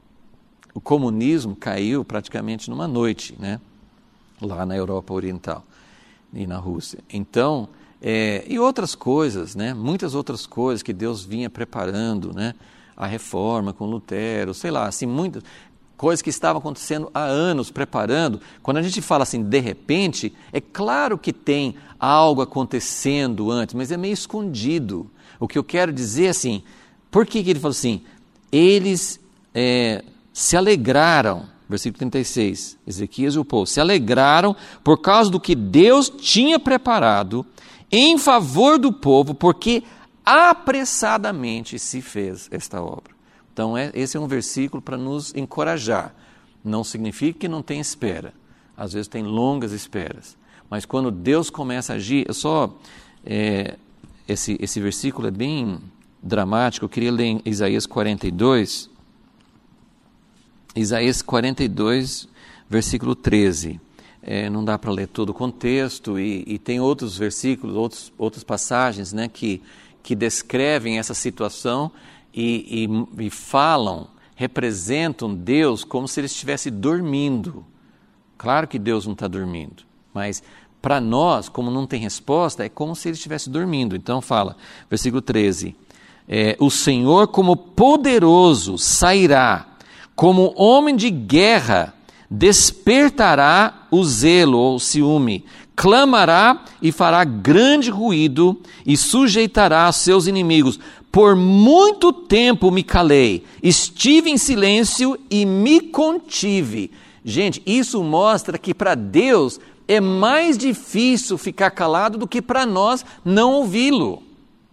o comunismo caiu praticamente numa noite, né, lá na Europa Oriental e na Rússia. Então, é, e outras coisas, né, muitas outras coisas que Deus vinha preparando, né, a reforma com Lutero, sei lá, assim, muitas coisas que estavam acontecendo há anos, preparando. Quando a gente fala assim, de repente, é claro que tem algo acontecendo antes, mas é meio escondido. O que eu quero dizer assim, por que, que ele falou assim? Eles é, se alegraram, versículo trinta e seis, Ezequias e o povo, se alegraram por causa do que Deus tinha preparado em favor do povo, porque apressadamente se fez esta obra. Então, é, esse é um versículo para nos encorajar. Não significa que não tem espera. Às vezes tem longas esperas. Mas quando Deus começa a agir, eu só, é, esse, esse versículo é bem dramático. Eu queria ler em Isaías quarenta e dois. Isaías quarenta e dois, versículo treze. É, não dá para ler todo o contexto e, e tem outros versículos, outros, outras passagens, né, que, que descrevem essa situação. E, e, e falam, representam Deus como se ele estivesse dormindo. Claro que Deus não está dormindo, mas para nós, como não tem resposta, é como se ele estivesse dormindo. Então fala, versículo treze, é, o Senhor como poderoso sairá, como homem de guerra despertará o zelo ou o ciúme, clamará e fará grande ruído e sujeitará os seus inimigos. Por muito tempo me calei, estive em silêncio e me contive. Gente, isso mostra que para Deus é mais difícil ficar calado do que para nós não ouvi-lo.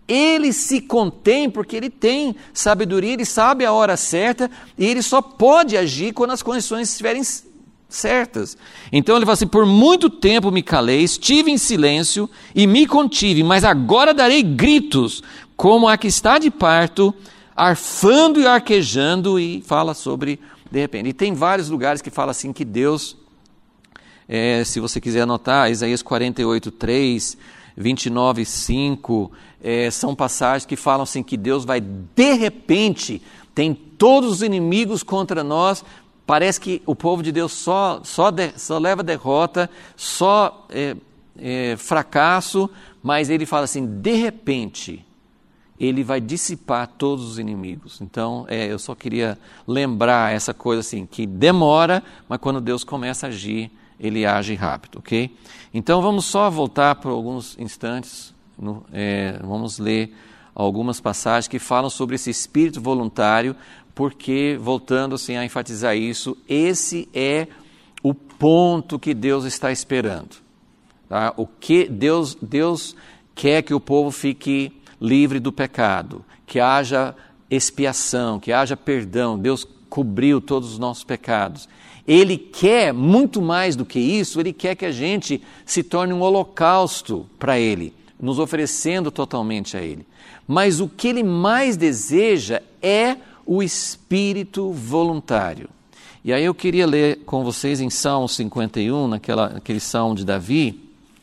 Ele se contém porque ele tem sabedoria, ele sabe a hora certa e ele só pode agir quando as condições estiverem certas. Então ele fala assim: por muito tempo me calei, estive em silêncio e me contive, mas agora darei gritos, como a que está de parto, arfando e arquejando, e fala sobre de repente. E tem vários lugares que fala assim que Deus, é, se você quiser anotar, Isaías quarenta e oito, três, vinte e nove, cinco, é, são passagens que falam assim que Deus vai de repente, tem todos os inimigos contra nós. Parece que o povo de Deus só, só, de, só leva derrota, só é, é, fracasso, mas ele fala assim, de repente, ele vai dissipar todos os inimigos. Então, é, eu só queria lembrar essa coisa assim, que demora, mas quando Deus começa a agir, ele age rápido, ok? Então, vamos só voltar por alguns instantes, no, é, vamos ler algumas passagens que falam sobre esse espírito voluntário, porque, voltando assim a enfatizar isso, esse é o ponto que Deus está esperando. Tá? O que Deus, Deus quer que o povo fique livre do pecado, que haja expiação, que haja perdão. Deus cobriu todos os nossos pecados. Ele quer muito mais do que isso, Ele quer que a gente se torne um holocausto para Ele, nos oferecendo totalmente a Ele. Mas o que Ele mais deseja é o espírito voluntário. E aí eu queria ler com vocês em Salmo cinquenta e um, naquela, naquele Salmo de Davi,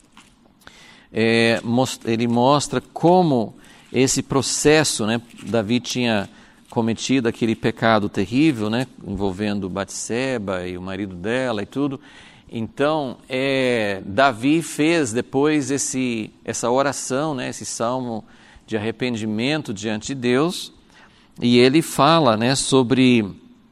é, ele mostra como esse processo, né, Davi tinha cometido aquele pecado terrível, né, envolvendo Batseba e o marido dela e tudo. Então, é, Davi fez depois esse, essa oração, né, esse salmo de arrependimento diante de Deus, e ele fala, né, sobre,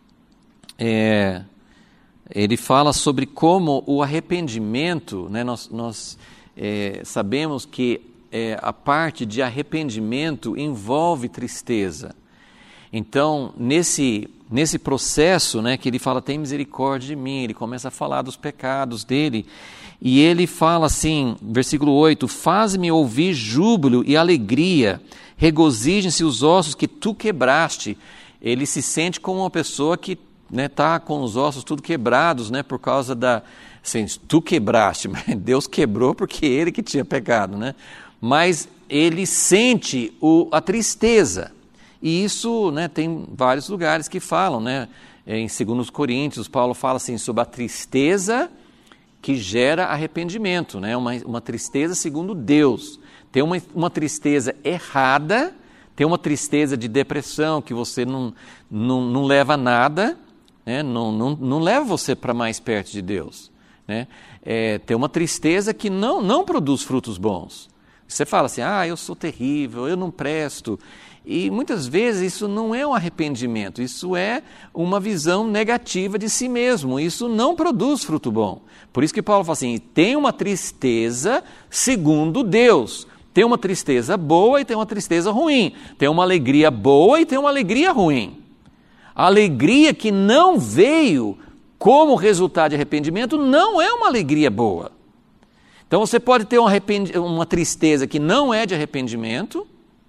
é, ele fala sobre como o arrependimento, né, nós, nós é, sabemos que é, a parte de arrependimento envolve tristeza. Então, nesse, nesse processo, né, que ele fala, tem misericórdia de mim, ele começa a falar dos pecados dele, e ele fala assim, versículo oito, faz-me ouvir júbilo e alegria, regozijem-se os ossos que tu quebraste. Ele se sente como uma pessoa que está, né, com os ossos tudo quebrados, né, por causa da... Assim, tu quebraste, mas Deus quebrou porque ele que tinha pecado, né? Mas ele sente o, a tristeza. E isso, né, tem vários lugares que falam, né? Em dois Coríntios, Paulo fala assim, sobre a tristeza que gera arrependimento, né? uma, uma tristeza segundo Deus. Tem uma, uma tristeza errada, tem uma tristeza de depressão que você não, não, não leva a nada, né? não, não, não leva você para mais perto de Deus. Né? É, tem uma tristeza que não, não produz frutos bons. Você fala assim, ah, eu sou terrível, eu não presto. E muitas vezes isso não é um arrependimento, isso é uma visão negativa de si mesmo, isso não produz fruto bom. Por isso que Paulo fala assim, tem uma tristeza segundo Deus, tem uma tristeza boa e tem uma tristeza ruim, tem uma alegria boa e tem uma alegria ruim. A alegria que não veio como resultado de arrependimento não é uma alegria boa. Então você pode ter um arrepend... uma tristeza que não é de arrependimento,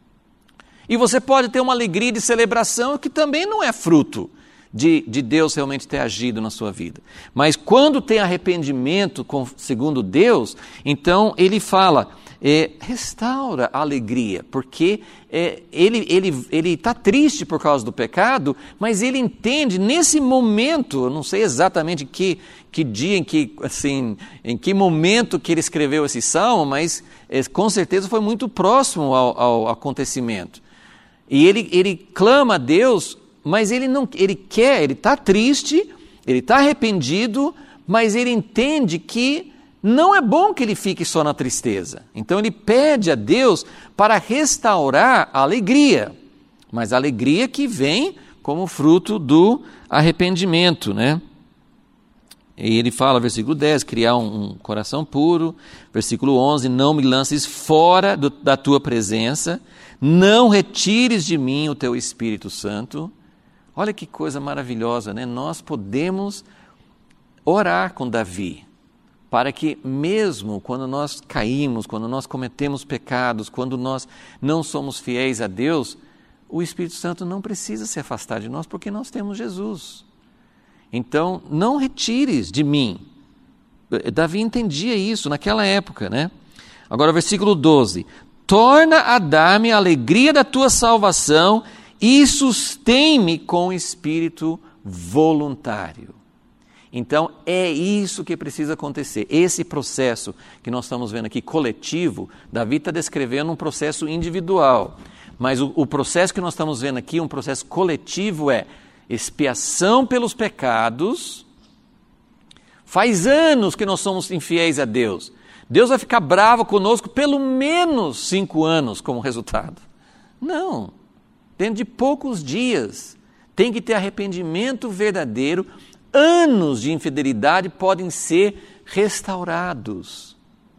e você pode ter uma alegria de celebração que também não é fruto de, de Deus realmente ter agido na sua vida. Mas quando tem arrependimento com, segundo Deus, então ele fala, é, restaura a alegria, porque é, ele ele ele está triste por causa do pecado, mas ele entende nesse momento, eu não sei exatamente que, que dia, em que, assim, em que momento que ele escreveu esse salmo, mas é, com certeza foi muito próximo ao, ao acontecimento. E ele, ele clama a Deus, mas ele não, ele quer, ele está triste, ele está arrependido, mas ele entende que não é bom que ele fique só na tristeza. Então ele pede a Deus para restaurar a alegria, mas a alegria que vem como fruto do arrependimento, né? E ele fala, versículo dez, criar um, um coração puro. Versículo onze, não me lances fora do, da tua presença, não retires de mim o teu Espírito Santo. Olha que coisa maravilhosa, né? Nós podemos orar com Davi. para que mesmo quando nós caímos, quando nós cometemos pecados, quando nós não somos fiéis a Deus, o Espírito Santo não precisa se afastar de nós, porque nós temos Jesus. Então, não retires de mim. Davi entendia isso naquela época, né? Agora, versículo doze. Torna a dar-me a alegria da tua salvação e sustém-me com espírito voluntário. Então, é isso que precisa acontecer. Esse processo que nós estamos vendo aqui, coletivo, Davi está descrevendo um processo individual. Mas o, o processo que nós estamos vendo aqui, um processo coletivo, é expiação pelos pecados. Faz anos que nós somos infiéis a Deus. Deus vai ficar bravo conosco pelo menos cinco anos como resultado. Não. Dentro de poucos dias. Tem que ter arrependimento verdadeiro. Anos de infidelidade podem ser restaurados.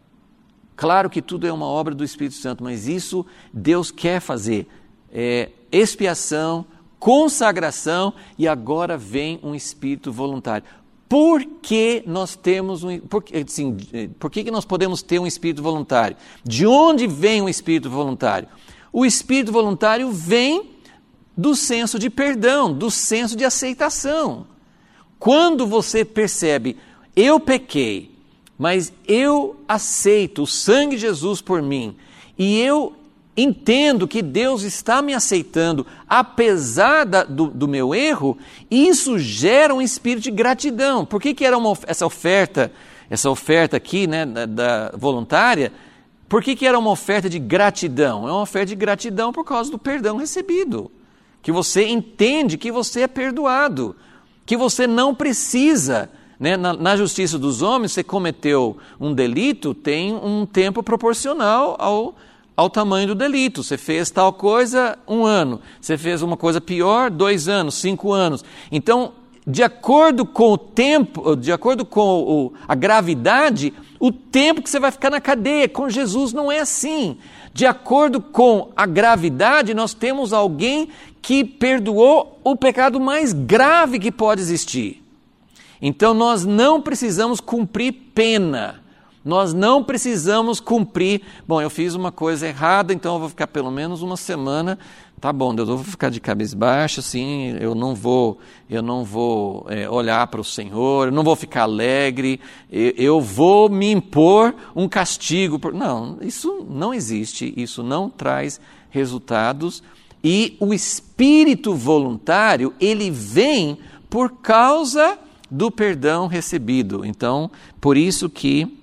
Claro que tudo é uma obra do Espírito Santo, mas isso Deus quer fazer. É, expiação, consagração, e agora vem um espírito voluntário. Por que nós temos um, por, assim, por que, que nós podemos ter um espírito voluntário? De onde vem o espírito voluntário? O espírito voluntário vem do senso de perdão, do senso de aceitação. Quando você percebe, eu pequei, mas eu aceito o sangue de Jesus por mim, e eu entendo que Deus está me aceitando, apesar da, do, do meu erro, isso gera um espírito de gratidão. Por que, que era uma, essa oferta, essa oferta aqui, né, da, da voluntária, por que, que era uma oferta de gratidão? É uma oferta de gratidão por causa do perdão recebido, que você entende que você é perdoado, que você não precisa, né, na, na justiça dos homens, você cometeu um delito, tem um tempo proporcional ao, ao tamanho do delito. Você fez tal coisa, um ano. Você fez uma coisa pior, dois anos, cinco anos. Então, de acordo com o tempo, de acordo com o, a gravidade, o tempo que você vai ficar na cadeia. Com Jesus não é assim. De acordo com a gravidade, nós temos alguém que perdoou o pecado mais grave que pode existir. Então nós não precisamos cumprir pena, nós não precisamos cumprir, bom, eu fiz uma coisa errada, então eu vou ficar pelo menos uma semana, tá bom, Deus, eu vou ficar de cabeça baixa, assim, eu não vou, eu não vou é, olhar para o Senhor, eu não vou ficar alegre, eu, eu vou me impor um castigo. Por... Não, isso não existe, isso não traz resultados. E o espírito voluntário, ele vem por causa do perdão recebido. Então, por isso que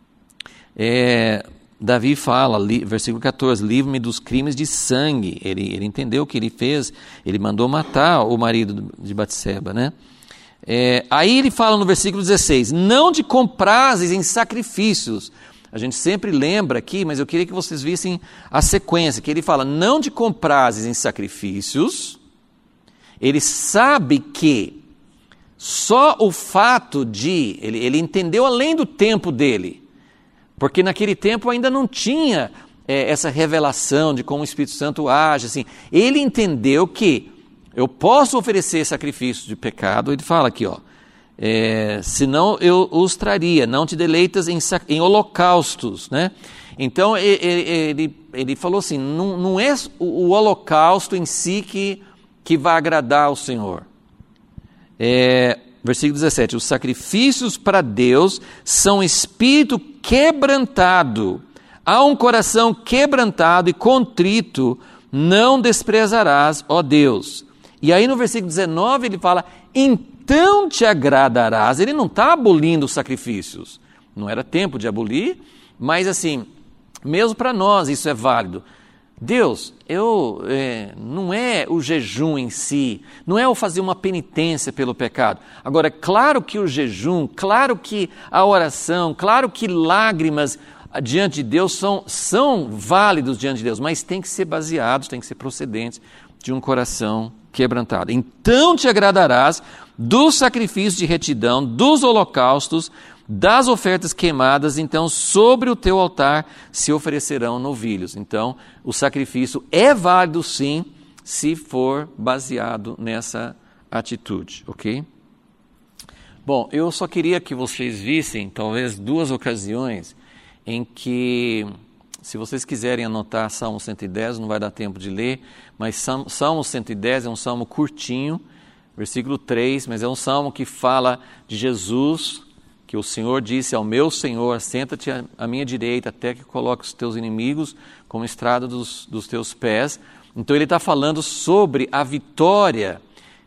é, Davi fala, li, versículo catorze, livre-me dos crimes de sangue. Ele, ele entendeu o que ele fez, ele mandou matar o marido de Batseba, né? É, aí ele fala no versículo dezesseis, não te comprases em sacrifícios. A gente sempre lembra aqui, mas eu queria que vocês vissem a sequência, que ele fala, não te comprases em sacrifícios. Ele sabe que só o fato de, ele, ele entendeu além do tempo dele, porque naquele tempo ainda não tinha é, essa revelação de como o Espírito Santo age, assim. Ele entendeu que eu posso oferecer sacrifícios de pecado, ele fala aqui, ó, É, senão eu os traria, não te deleitas em, em holocaustos, né? Então ele, ele, ele falou assim, não, não é o, o holocausto em si que, que vai agradar ao Senhor. É, versículo dezessete, os sacrifícios para Deus são espírito quebrantado, há um coração quebrantado e contrito, não desprezarás, ó Deus. E aí no versículo dezenove ele fala, então te agradarás. Ele não está abolindo os sacrifícios. Não era tempo de abolir, mas assim, mesmo para nós isso é válido. Deus, eu, é, não é o jejum em si, não é o fazer uma penitência pelo pecado. Agora, é claro que o jejum, claro que a oração, claro que lágrimas diante de Deus são, são válidos diante de Deus, mas tem que ser baseados, tem que ser procedentes de um coração quebrantado. Então te agradarás dos sacrifícios de retidão, dos holocaustos, das ofertas queimadas, então sobre o teu altar se oferecerão novilhos. Então o sacrifício é válido sim, se for baseado nessa atitude, ok? Bom, eu só queria que vocês vissem, talvez, duas ocasiões em que, se vocês quiserem anotar Salmo cento e dez, não vai dar tempo de ler, mas Salmo cento e dez é um salmo curtinho, versículo três, mas é um salmo que fala de Jesus, que o Senhor disse ao meu Senhor, senta-te à minha direita até que coloque os teus inimigos como estrada dos, dos teus pés. Então ele está falando sobre a vitória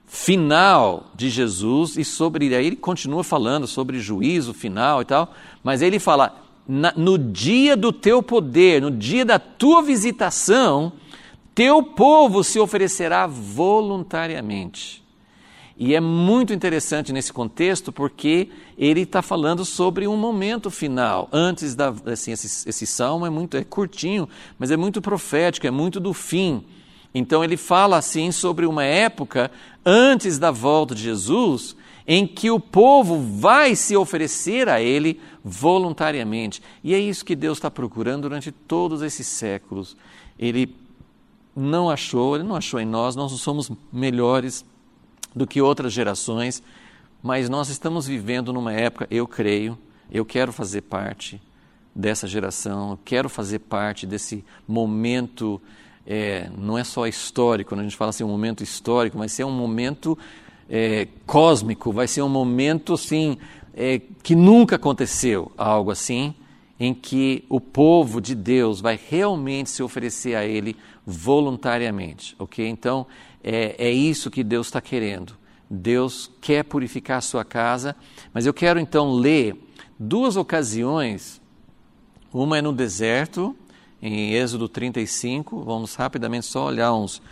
final de Jesus e sobre, aí ele continua falando sobre juízo final e tal, mas ele fala, na, no dia do teu poder, no dia da tua visitação, teu povo se oferecerá voluntariamente. E é muito interessante nesse contexto porque ele está falando sobre um momento final, antes da, assim, esse, esse salmo é muito, é curtinho, mas é muito profético, é muito do fim. Então ele fala assim sobre uma época antes da volta de Jesus, em que o povo vai se oferecer a ele voluntariamente. E é isso que Deus está procurando durante todos esses séculos. Ele não achou, ele não achou em nós, nós não somos melhores do que outras gerações, mas nós estamos vivendo numa época, eu creio, eu quero fazer parte dessa geração, eu quero fazer parte desse momento. É, não é só histórico, quando a gente fala assim, um momento histórico, vai ser um momento é, cósmico, vai ser um momento assim, é, que nunca aconteceu, algo assim, em que o povo de Deus vai realmente se oferecer a Ele voluntariamente, ok? Então, é, é isso que Deus está querendo. Deus quer purificar a sua casa, mas eu quero então ler duas ocasiões, uma é no deserto, em Êxodo trinta e cinco, vamos rapidamente só olhar uns,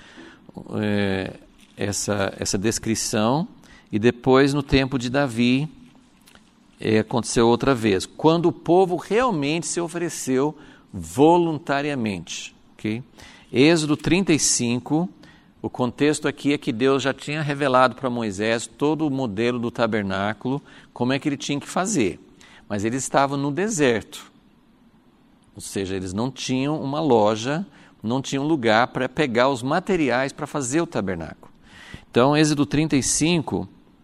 é, essa, essa descrição, e depois no tempo de Davi, é, aconteceu outra vez, quando o povo realmente se ofereceu voluntariamente. Okay? Êxodo trinta e cinco, o contexto aqui é que Deus já tinha revelado para Moisés todo o modelo do tabernáculo, como é que ele tinha que fazer, mas eles estavam no deserto. Ou seja, eles não tinham uma loja, não tinham lugar para pegar os materiais para fazer o tabernáculo. Então, Êxodo trinta e cinco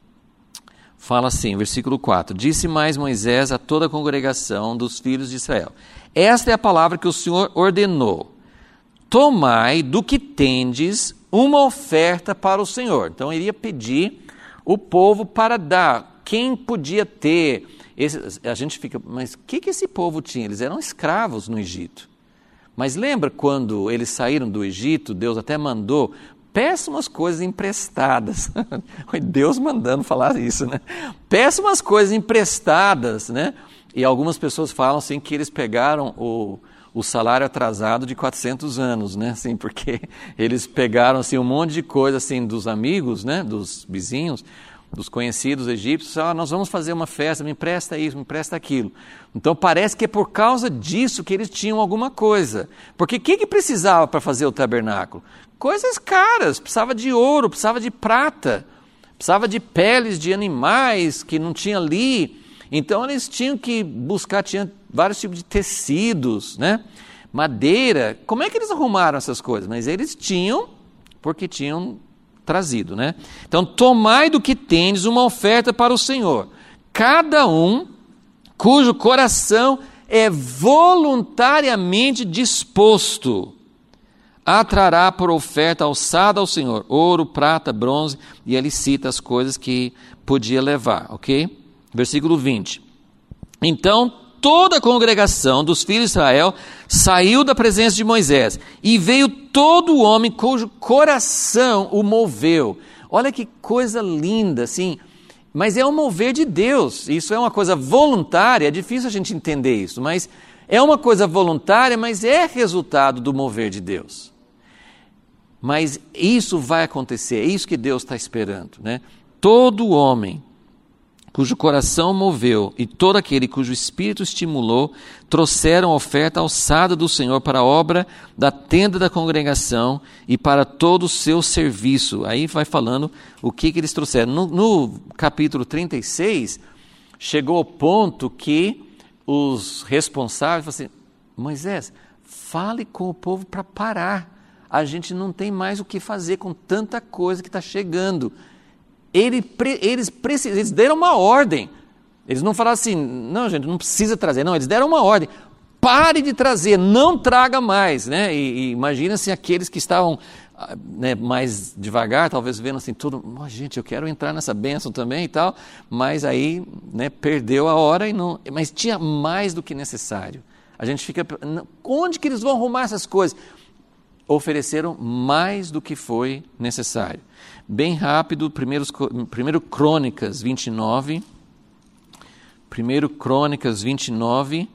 fala assim, versículo quatro, disse mais Moisés a toda a congregação dos filhos de Israel, esta é a palavra que o Senhor ordenou, tomai do que tendes uma oferta para o Senhor. Então, ele ia pedir o povo para dar, quem podia ter. Esse, a gente fica, mas o que, que esse povo tinha? Eles eram escravos no Egito. Mas lembra quando eles saíram do Egito, Deus até mandou, peça umas coisas emprestadas. Deus mandando falar isso, né? Peça umas coisas emprestadas, né? E algumas pessoas falam assim que eles pegaram o, o salário atrasado de quatrocentos anos, né? Assim, porque eles pegaram assim, um monte de coisa assim, dos amigos, né? Dos vizinhos, dos conhecidos egípcios, ah, nós vamos fazer uma festa, me empresta isso, me empresta aquilo. Então parece que é por causa disso que eles tinham alguma coisa. Porque o que, que precisava para fazer o tabernáculo? Coisas caras, precisava de ouro, precisava de prata, precisava de peles de animais que não tinha ali. Então eles tinham que buscar, tinha vários tipos de tecidos, né? Madeira. Como é que eles arrumaram essas coisas? Mas eles tinham, porque tinham trazido, né? Então, tomai do que tendes uma oferta para o Senhor, cada um cujo coração é voluntariamente disposto, atrará por oferta alçada ao Senhor, ouro, prata, bronze, e ele cita as coisas que podia levar, ok? Versículo vinte, então, toda a congregação dos filhos de Israel saiu da presença de Moisés e veio todo o homem cujo coração o moveu. Olha que coisa linda, assim, mas é um mover de Deus, isso é uma coisa voluntária, é difícil a gente entender isso, mas é uma coisa voluntária, mas é resultado do mover de Deus. Mas isso vai acontecer, é isso que Deus está esperando, né? Todo homem cujo coração moveu, e todo aquele cujo espírito estimulou, trouxeram oferta alçada do Senhor para a obra da tenda da congregação e para todo o seu serviço. Aí vai falando o que, que eles trouxeram. No, no capítulo trinta e seis, chegou ao ponto que os responsáveis falaram assim, Moisés, fale com o povo para parar. A gente não tem mais o que fazer com tanta coisa que está chegando. Ele, eles, precis, eles deram uma ordem. Eles não falaram assim, não, gente, não precisa trazer. Não, eles deram uma ordem. Pare de trazer, não traga mais. Né? E, e imagina se aqueles que estavam, né, mais devagar, talvez vendo assim, tudo, oh, gente, eu quero entrar nessa bênção também e tal, mas aí, né, perdeu a hora, e não, mas tinha mais do que necessário. A gente fica, onde que eles vão arrumar essas coisas? Ofereceram mais do que foi necessário. Bem rápido, primeiros, primeiro Crônicas vinte e nove, primeiro Crônicas vinte e nove,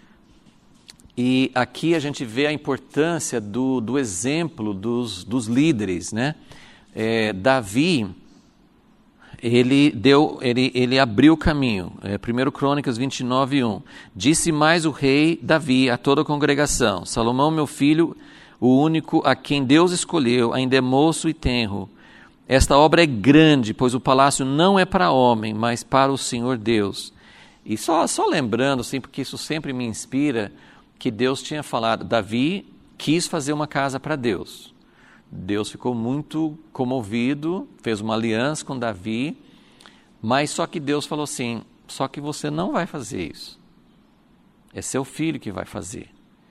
e aqui a gente vê a importância do, do exemplo dos, dos líderes, né? É, Davi, ele, deu, ele, ele abriu o caminho. É, primeiro Crônicas vinte e nove, um. Disse mais o rei Davi a toda a congregação: Salomão, meu filho, o único a quem Deus escolheu, ainda é moço e tenro. Esta obra é grande, pois o palácio não é para homem, mas para o Senhor Deus. E só, só lembrando, assim, porque isso sempre me inspira, que Deus tinha falado, Davi quis fazer uma casa para Deus. Deus ficou muito comovido, fez uma aliança com Davi, mas só que Deus falou assim, só que você não vai fazer isso. É seu filho que vai fazer.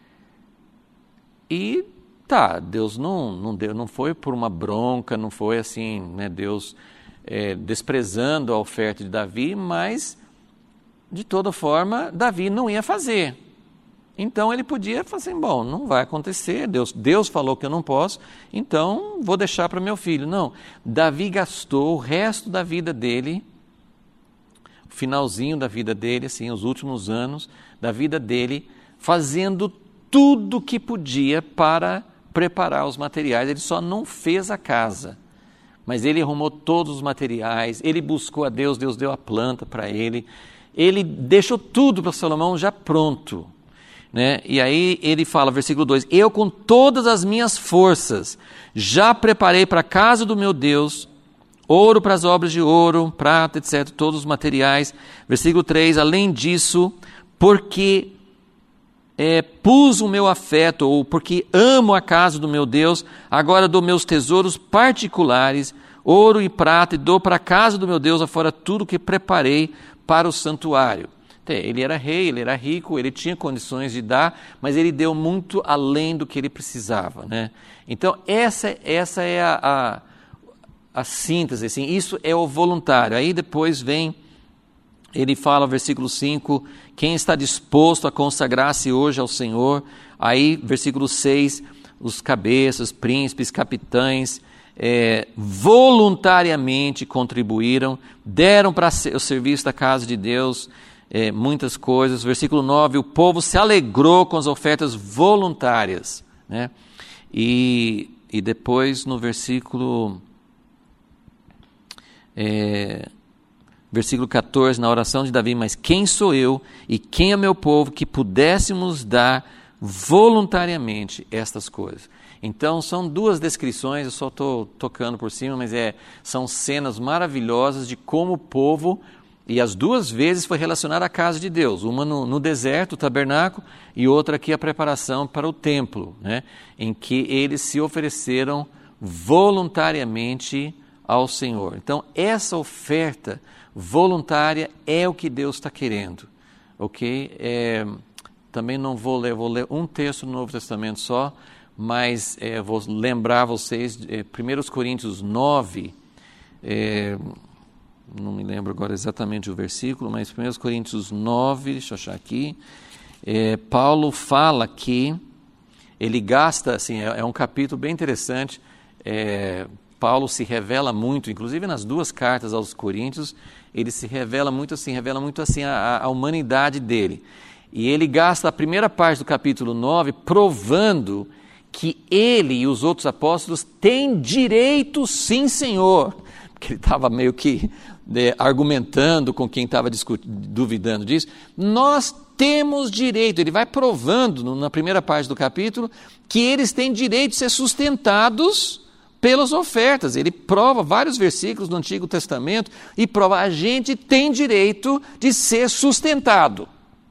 E tá, Deus não, não, deu, não foi por uma bronca, não foi assim, né, Deus é, desprezando a oferta de Davi, mas de toda forma Davi não ia fazer. Então ele podia falar assim, bom, não vai acontecer, Deus, Deus falou que eu não posso, então vou deixar para meu filho. Não, Davi gastou o resto da vida dele, o finalzinho da vida dele, assim, os últimos anos da vida dele, fazendo tudo que podia para preparar os materiais. Ele só não fez a casa, mas ele arrumou todos os materiais, ele buscou a Deus, Deus deu a planta para ele, ele deixou tudo para Salomão já pronto. Né? E aí ele fala, versículo dois, eu com todas as minhas forças já preparei para a casa do meu Deus, ouro para as obras de ouro, prata, etcétera, todos os materiais. Versículo três, além disso, porque é, pus o meu afeto, ou porque amo a casa do meu Deus, agora dou meus tesouros particulares, ouro e prata, e dou para a casa do meu Deus, afora tudo que preparei para o santuário. Ele era rei, ele era rico, ele tinha condições de dar, mas ele deu muito além do que ele precisava. Né? Então, essa, essa é a, a, a síntese, assim, isso é o voluntário. Aí depois vem, ele fala, versículo cinco, quem está disposto a consagrar-se hoje ao Senhor? Aí, versículo seis, os cabeças, príncipes, capitães, é, voluntariamente contribuíram, deram para o serviço da casa de Deus, É, muitas coisas. Versículo nove, o povo se alegrou com as ofertas voluntárias. Né? E, e depois no versículo, é, versículo quatorze, na oração de Davi, mas quem sou eu e quem é meu povo que pudéssemos dar voluntariamente estas coisas? Então são duas descrições, eu só estou tocando por cima, mas é, são cenas maravilhosas de como o povo, e as duas vezes foi relacionada à casa de Deus, uma no, no deserto, o tabernáculo, e outra aqui a preparação para o templo, né? Em que eles se ofereceram voluntariamente ao Senhor. Então, essa oferta voluntária é o que Deus está querendo, ok? É, também não vou ler, vou ler um texto do Novo Testamento só, mas é, vou lembrar vocês, é, primeiro Coríntios nove, é, não me lembro agora exatamente o versículo, mas primeiro Coríntios nove, deixa eu achar aqui, é, Paulo fala que ele gasta, assim, é, é um capítulo bem interessante, é, Paulo se revela muito, inclusive nas duas cartas aos Coríntios, ele se revela muito assim, revela muito assim a, a humanidade dele, e ele gasta a primeira parte do capítulo nove provando que ele e os outros apóstolos têm direito, sim, Senhor, porque ele estava meio que de, argumentando com quem estava duvidando disso. Nós temos direito, ele vai provando no, na primeira parte do capítulo que eles têm direito de ser sustentados pelas ofertas. Ele prova vários versículos do Antigo Testamento e prova a gente tem direito de ser sustentado.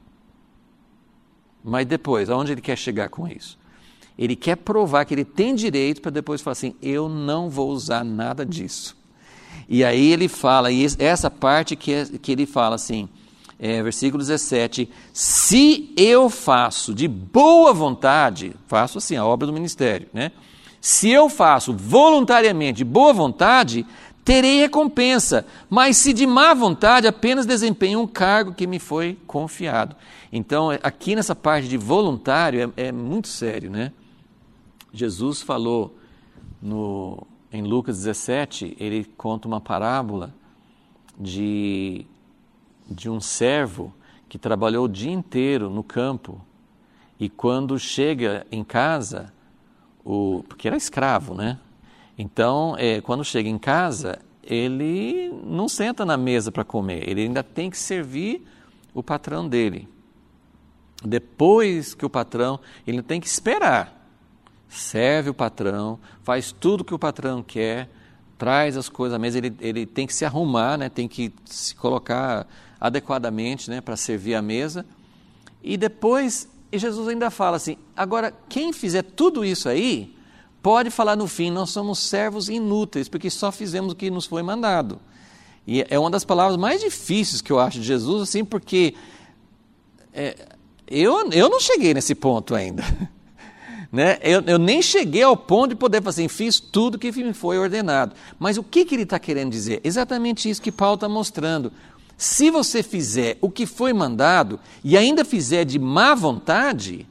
Mas depois, aonde ele quer chegar com isso? Ele quer provar que ele tem direito para depois falar assim, eu não vou usar nada disso. E aí ele fala, e essa parte que, é, que ele fala assim, é, versículo dezessete, se eu faço de boa vontade, faço assim, a obra do ministério, né? Se eu faço voluntariamente, de boa vontade, terei recompensa, mas se de má vontade, apenas desempenho um cargo que me foi confiado. Então, aqui nessa parte de voluntário, é, é muito sério, né? Jesus falou no, em Lucas dezessete, ele conta uma parábola de, de um servo que trabalhou o dia inteiro no campo e quando chega em casa, o, porque era escravo, né? Então, é, quando chega em casa, ele não senta na mesa para comer, ele ainda tem que servir o patrão dele. Depois que o patrão, ele tem que esperar. Serve o patrão, faz tudo que o patrão quer, traz as coisas à mesa, ele, ele tem que se arrumar, né? Tem que se colocar adequadamente, né? Para servir a mesa. E depois, e Jesus ainda fala assim, agora quem fizer tudo isso aí, pode falar no fim, nós somos servos inúteis, porque só fizemos o que nos foi mandado. E é uma das palavras mais difíceis que eu acho de Jesus, assim, porque é, eu, eu não cheguei nesse ponto ainda. Né? Eu, eu nem cheguei ao ponto de poder falar assim, fiz tudo que me foi ordenado. Mas o que, que ele está querendo dizer? Exatamente isso que Paulo está mostrando. Se você fizer o que foi mandado e ainda fizer de má vontade,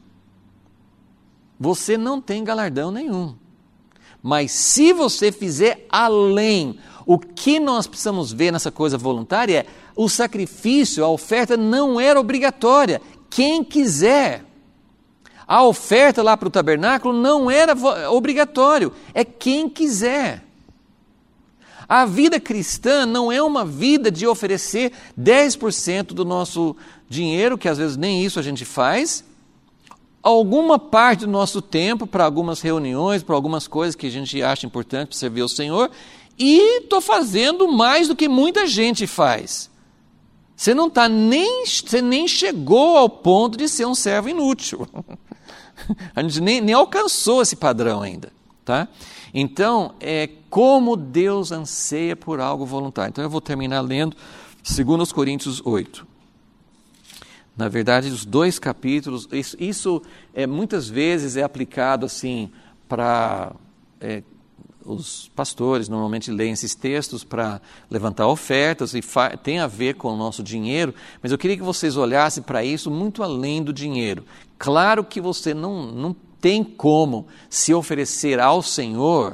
você não tem galardão nenhum. Mas se você fizer além, o que nós precisamos ver nessa coisa voluntária é o sacrifício, a oferta não era obrigatória. Quem quiser. A oferta lá para o tabernáculo não era obrigatório, é quem quiser. A vida cristã não é uma vida de oferecer dez por cento do nosso dinheiro, que às vezes nem isso a gente faz, alguma parte do nosso tempo para algumas reuniões, para algumas coisas que a gente acha importante para servir ao Senhor, e estou fazendo mais do que muita gente faz. Você não tá nem, você nem chegou ao ponto de ser um servo inútil. A gente nem, nem alcançou esse padrão ainda, tá? Então, é como Deus anseia por algo voluntário. Então, eu vou terminar lendo dois Coríntios oito. Na verdade, os dois capítulos, isso, isso é, muitas vezes é aplicado assim para... É, os pastores normalmente leem esses textos para levantar ofertas e tem a ver com o nosso dinheiro, mas eu queria que vocês olhassem para isso muito além do dinheiro. Claro que você não, não tem como se oferecer ao Senhor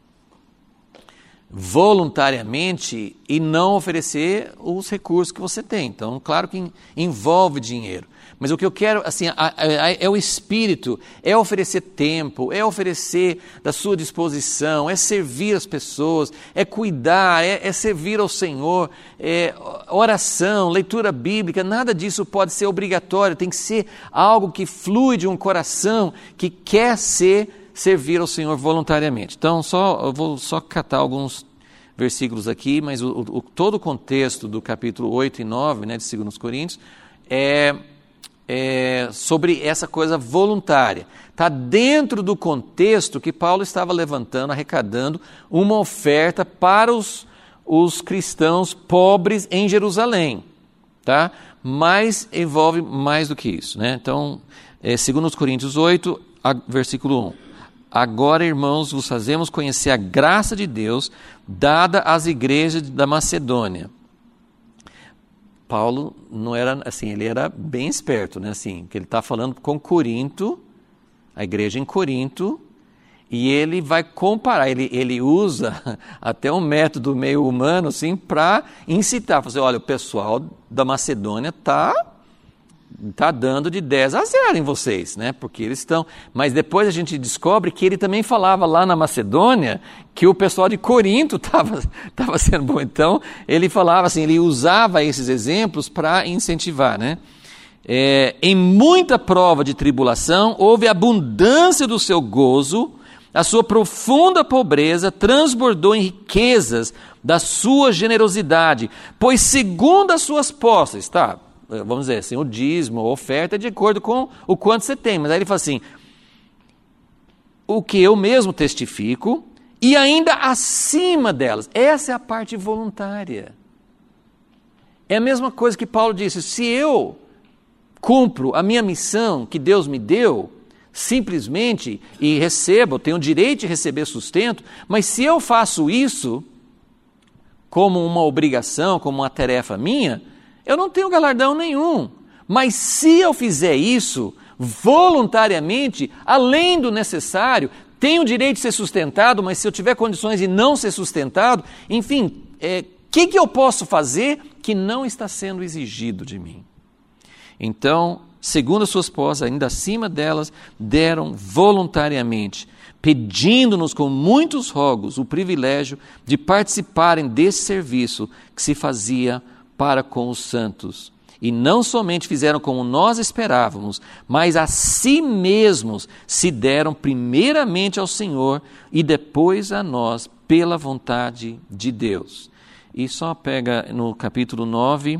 voluntariamente e não oferecer os recursos que você tem. Então, claro que envolve dinheiro. Mas o que eu quero, assim, é o espírito, é oferecer tempo, é oferecer da sua disposição, é servir as pessoas, é cuidar, é, é servir ao Senhor, é oração, leitura bíblica, nada disso pode ser obrigatório, tem que ser algo que flui de um coração que quer ser, servir ao Senhor voluntariamente. Então, só, eu vou só catar alguns versículos aqui, mas o, o, todo o contexto do capítulo oito e nove, né, de dois Coríntios, é... É, sobre essa coisa voluntária. Está dentro do contexto que Paulo estava levantando, arrecadando uma oferta para os, os cristãos pobres em Jerusalém. Tá? Mas envolve mais do que isso. Né? Então, é, dois Coríntios oito, versículo um. Agora, irmãos, vos fazemos conhecer a graça de Deus dada às igrejas da Macedônia. Paulo não era assim, ele era bem esperto, né? Assim, que ele está falando com Corinto, a igreja em Corinto, e ele vai comparar, ele, ele usa até um método meio humano assim, para incitar, fazer, olha, o pessoal da Macedônia está tá dando de dez a zero em vocês, né? Porque eles estão... Mas depois a gente descobre que ele também falava lá na Macedônia que o pessoal de Corinto estava tava sendo bom. Então, ele falava assim, ele usava esses exemplos para incentivar, né? É, em muita prova de tribulação, houve abundância do seu gozo, a sua profunda pobreza transbordou em riquezas da sua generosidade, pois segundo as suas posses, tá? Vamos dizer assim, o dízimo, a oferta é de acordo com o quanto você tem. Mas aí ele fala assim, o que eu mesmo testifico, e ainda acima delas. Essa é a parte voluntária. É a mesma coisa que Paulo disse, se eu cumpro a minha missão que Deus me deu, simplesmente, e recebo, tenho o direito de receber sustento, mas se eu faço isso como uma obrigação, como uma tarefa minha, eu não tenho galardão nenhum. Mas se eu fizer isso voluntariamente, além do necessário, tenho o direito de ser sustentado, mas se eu tiver condições de não ser sustentado, enfim, é, que, que eu posso fazer que não está sendo exigido de mim? Então, segundo a sua esposa, ainda acima delas, deram voluntariamente, pedindo-nos com muitos rogos o privilégio de participarem desse serviço que se fazia para com os santos. E não somente fizeram como nós esperávamos, mas a si mesmos se deram primeiramente ao Senhor e depois a nós pela vontade de Deus. E só pega no capítulo nove,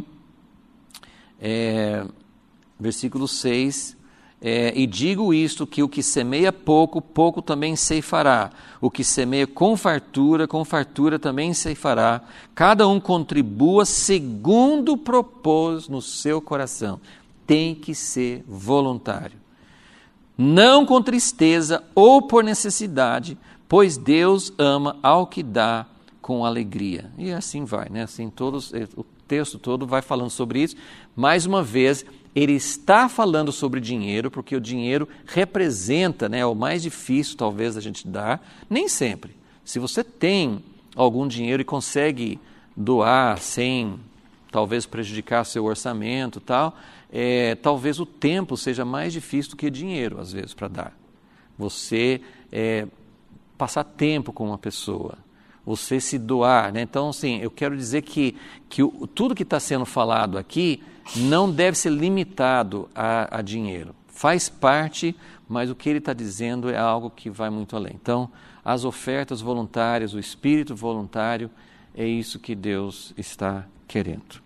é, versículo seis, é, e digo isto, que o que semeia pouco, pouco também ceifará. O que semeia com fartura, com fartura também ceifará. Cada um contribua segundo propôs no seu coração. Tem que ser voluntário. Não com tristeza ou por necessidade, pois Deus ama ao que dá com alegria. E assim vai, né? Assim, todos, o texto todo vai falando sobre isso. Mais uma vez, ele está falando sobre dinheiro, porque o dinheiro representa, né, é o mais difícil talvez a gente dar, nem sempre. Se você tem algum dinheiro e consegue doar sem talvez prejudicar seu orçamento e tal, é, talvez o tempo seja mais difícil do que dinheiro, às vezes, para dar. Você é, passar tempo com uma pessoa, você se doar, né? Então, assim, eu quero dizer que, que o, tudo que está sendo falado aqui não deve ser limitado a, a dinheiro. Faz parte, mas o que ele está dizendo é algo que vai muito além. Então, as ofertas voluntárias, o espírito voluntário, é isso que Deus está querendo.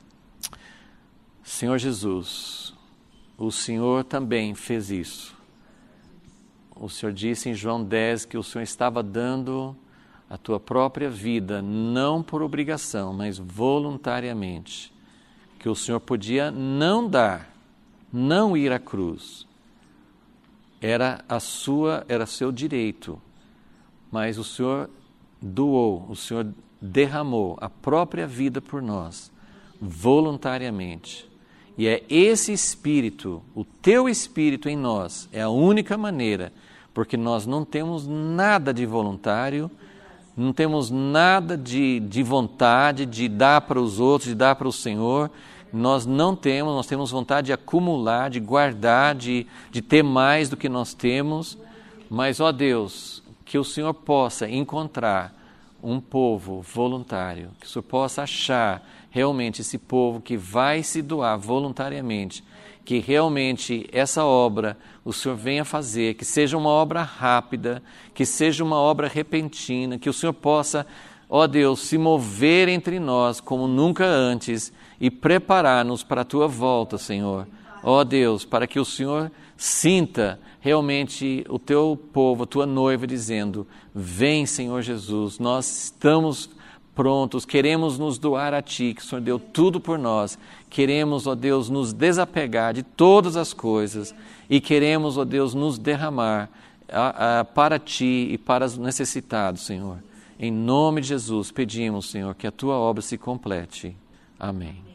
Senhor Jesus, o Senhor também fez isso. O Senhor disse em João dez que o Senhor estava dando a tua própria vida, não por obrigação, mas voluntariamente. Que o Senhor podia não dar, não ir à cruz. Era a sua, era seu direito. Mas o Senhor doou, o Senhor derramou a própria vida por nós, voluntariamente. E é esse Espírito, o teu Espírito em nós, é a única maneira, porque nós não temos nada de voluntário, não temos nada de, de vontade de dar para os outros, de dar para o Senhor. Nós não temos, nós temos vontade de acumular, de guardar, de, de ter mais do que nós temos. Mas, ó Deus, que o Senhor possa encontrar um povo voluntário, que o Senhor possa achar realmente esse povo que vai se doar voluntariamente, que realmente essa obra o Senhor venha fazer, que seja uma obra rápida, que seja uma obra repentina, que o Senhor possa, ó Deus, se mover entre nós como nunca antes e preparar-nos para a Tua volta, Senhor. Ó Deus, para que o Senhor sinta realmente o Teu povo, a Tua noiva, dizendo: vem, Senhor Jesus, nós estamos prontos, queremos nos doar a Ti, que o Senhor deu tudo por nós. Queremos, ó Deus, nos desapegar de todas as coisas e queremos, ó Deus, nos derramar a, a, para Ti e para os necessitados, Senhor. Em nome de Jesus, pedimos, Senhor, que a Tua obra se complete. Amém.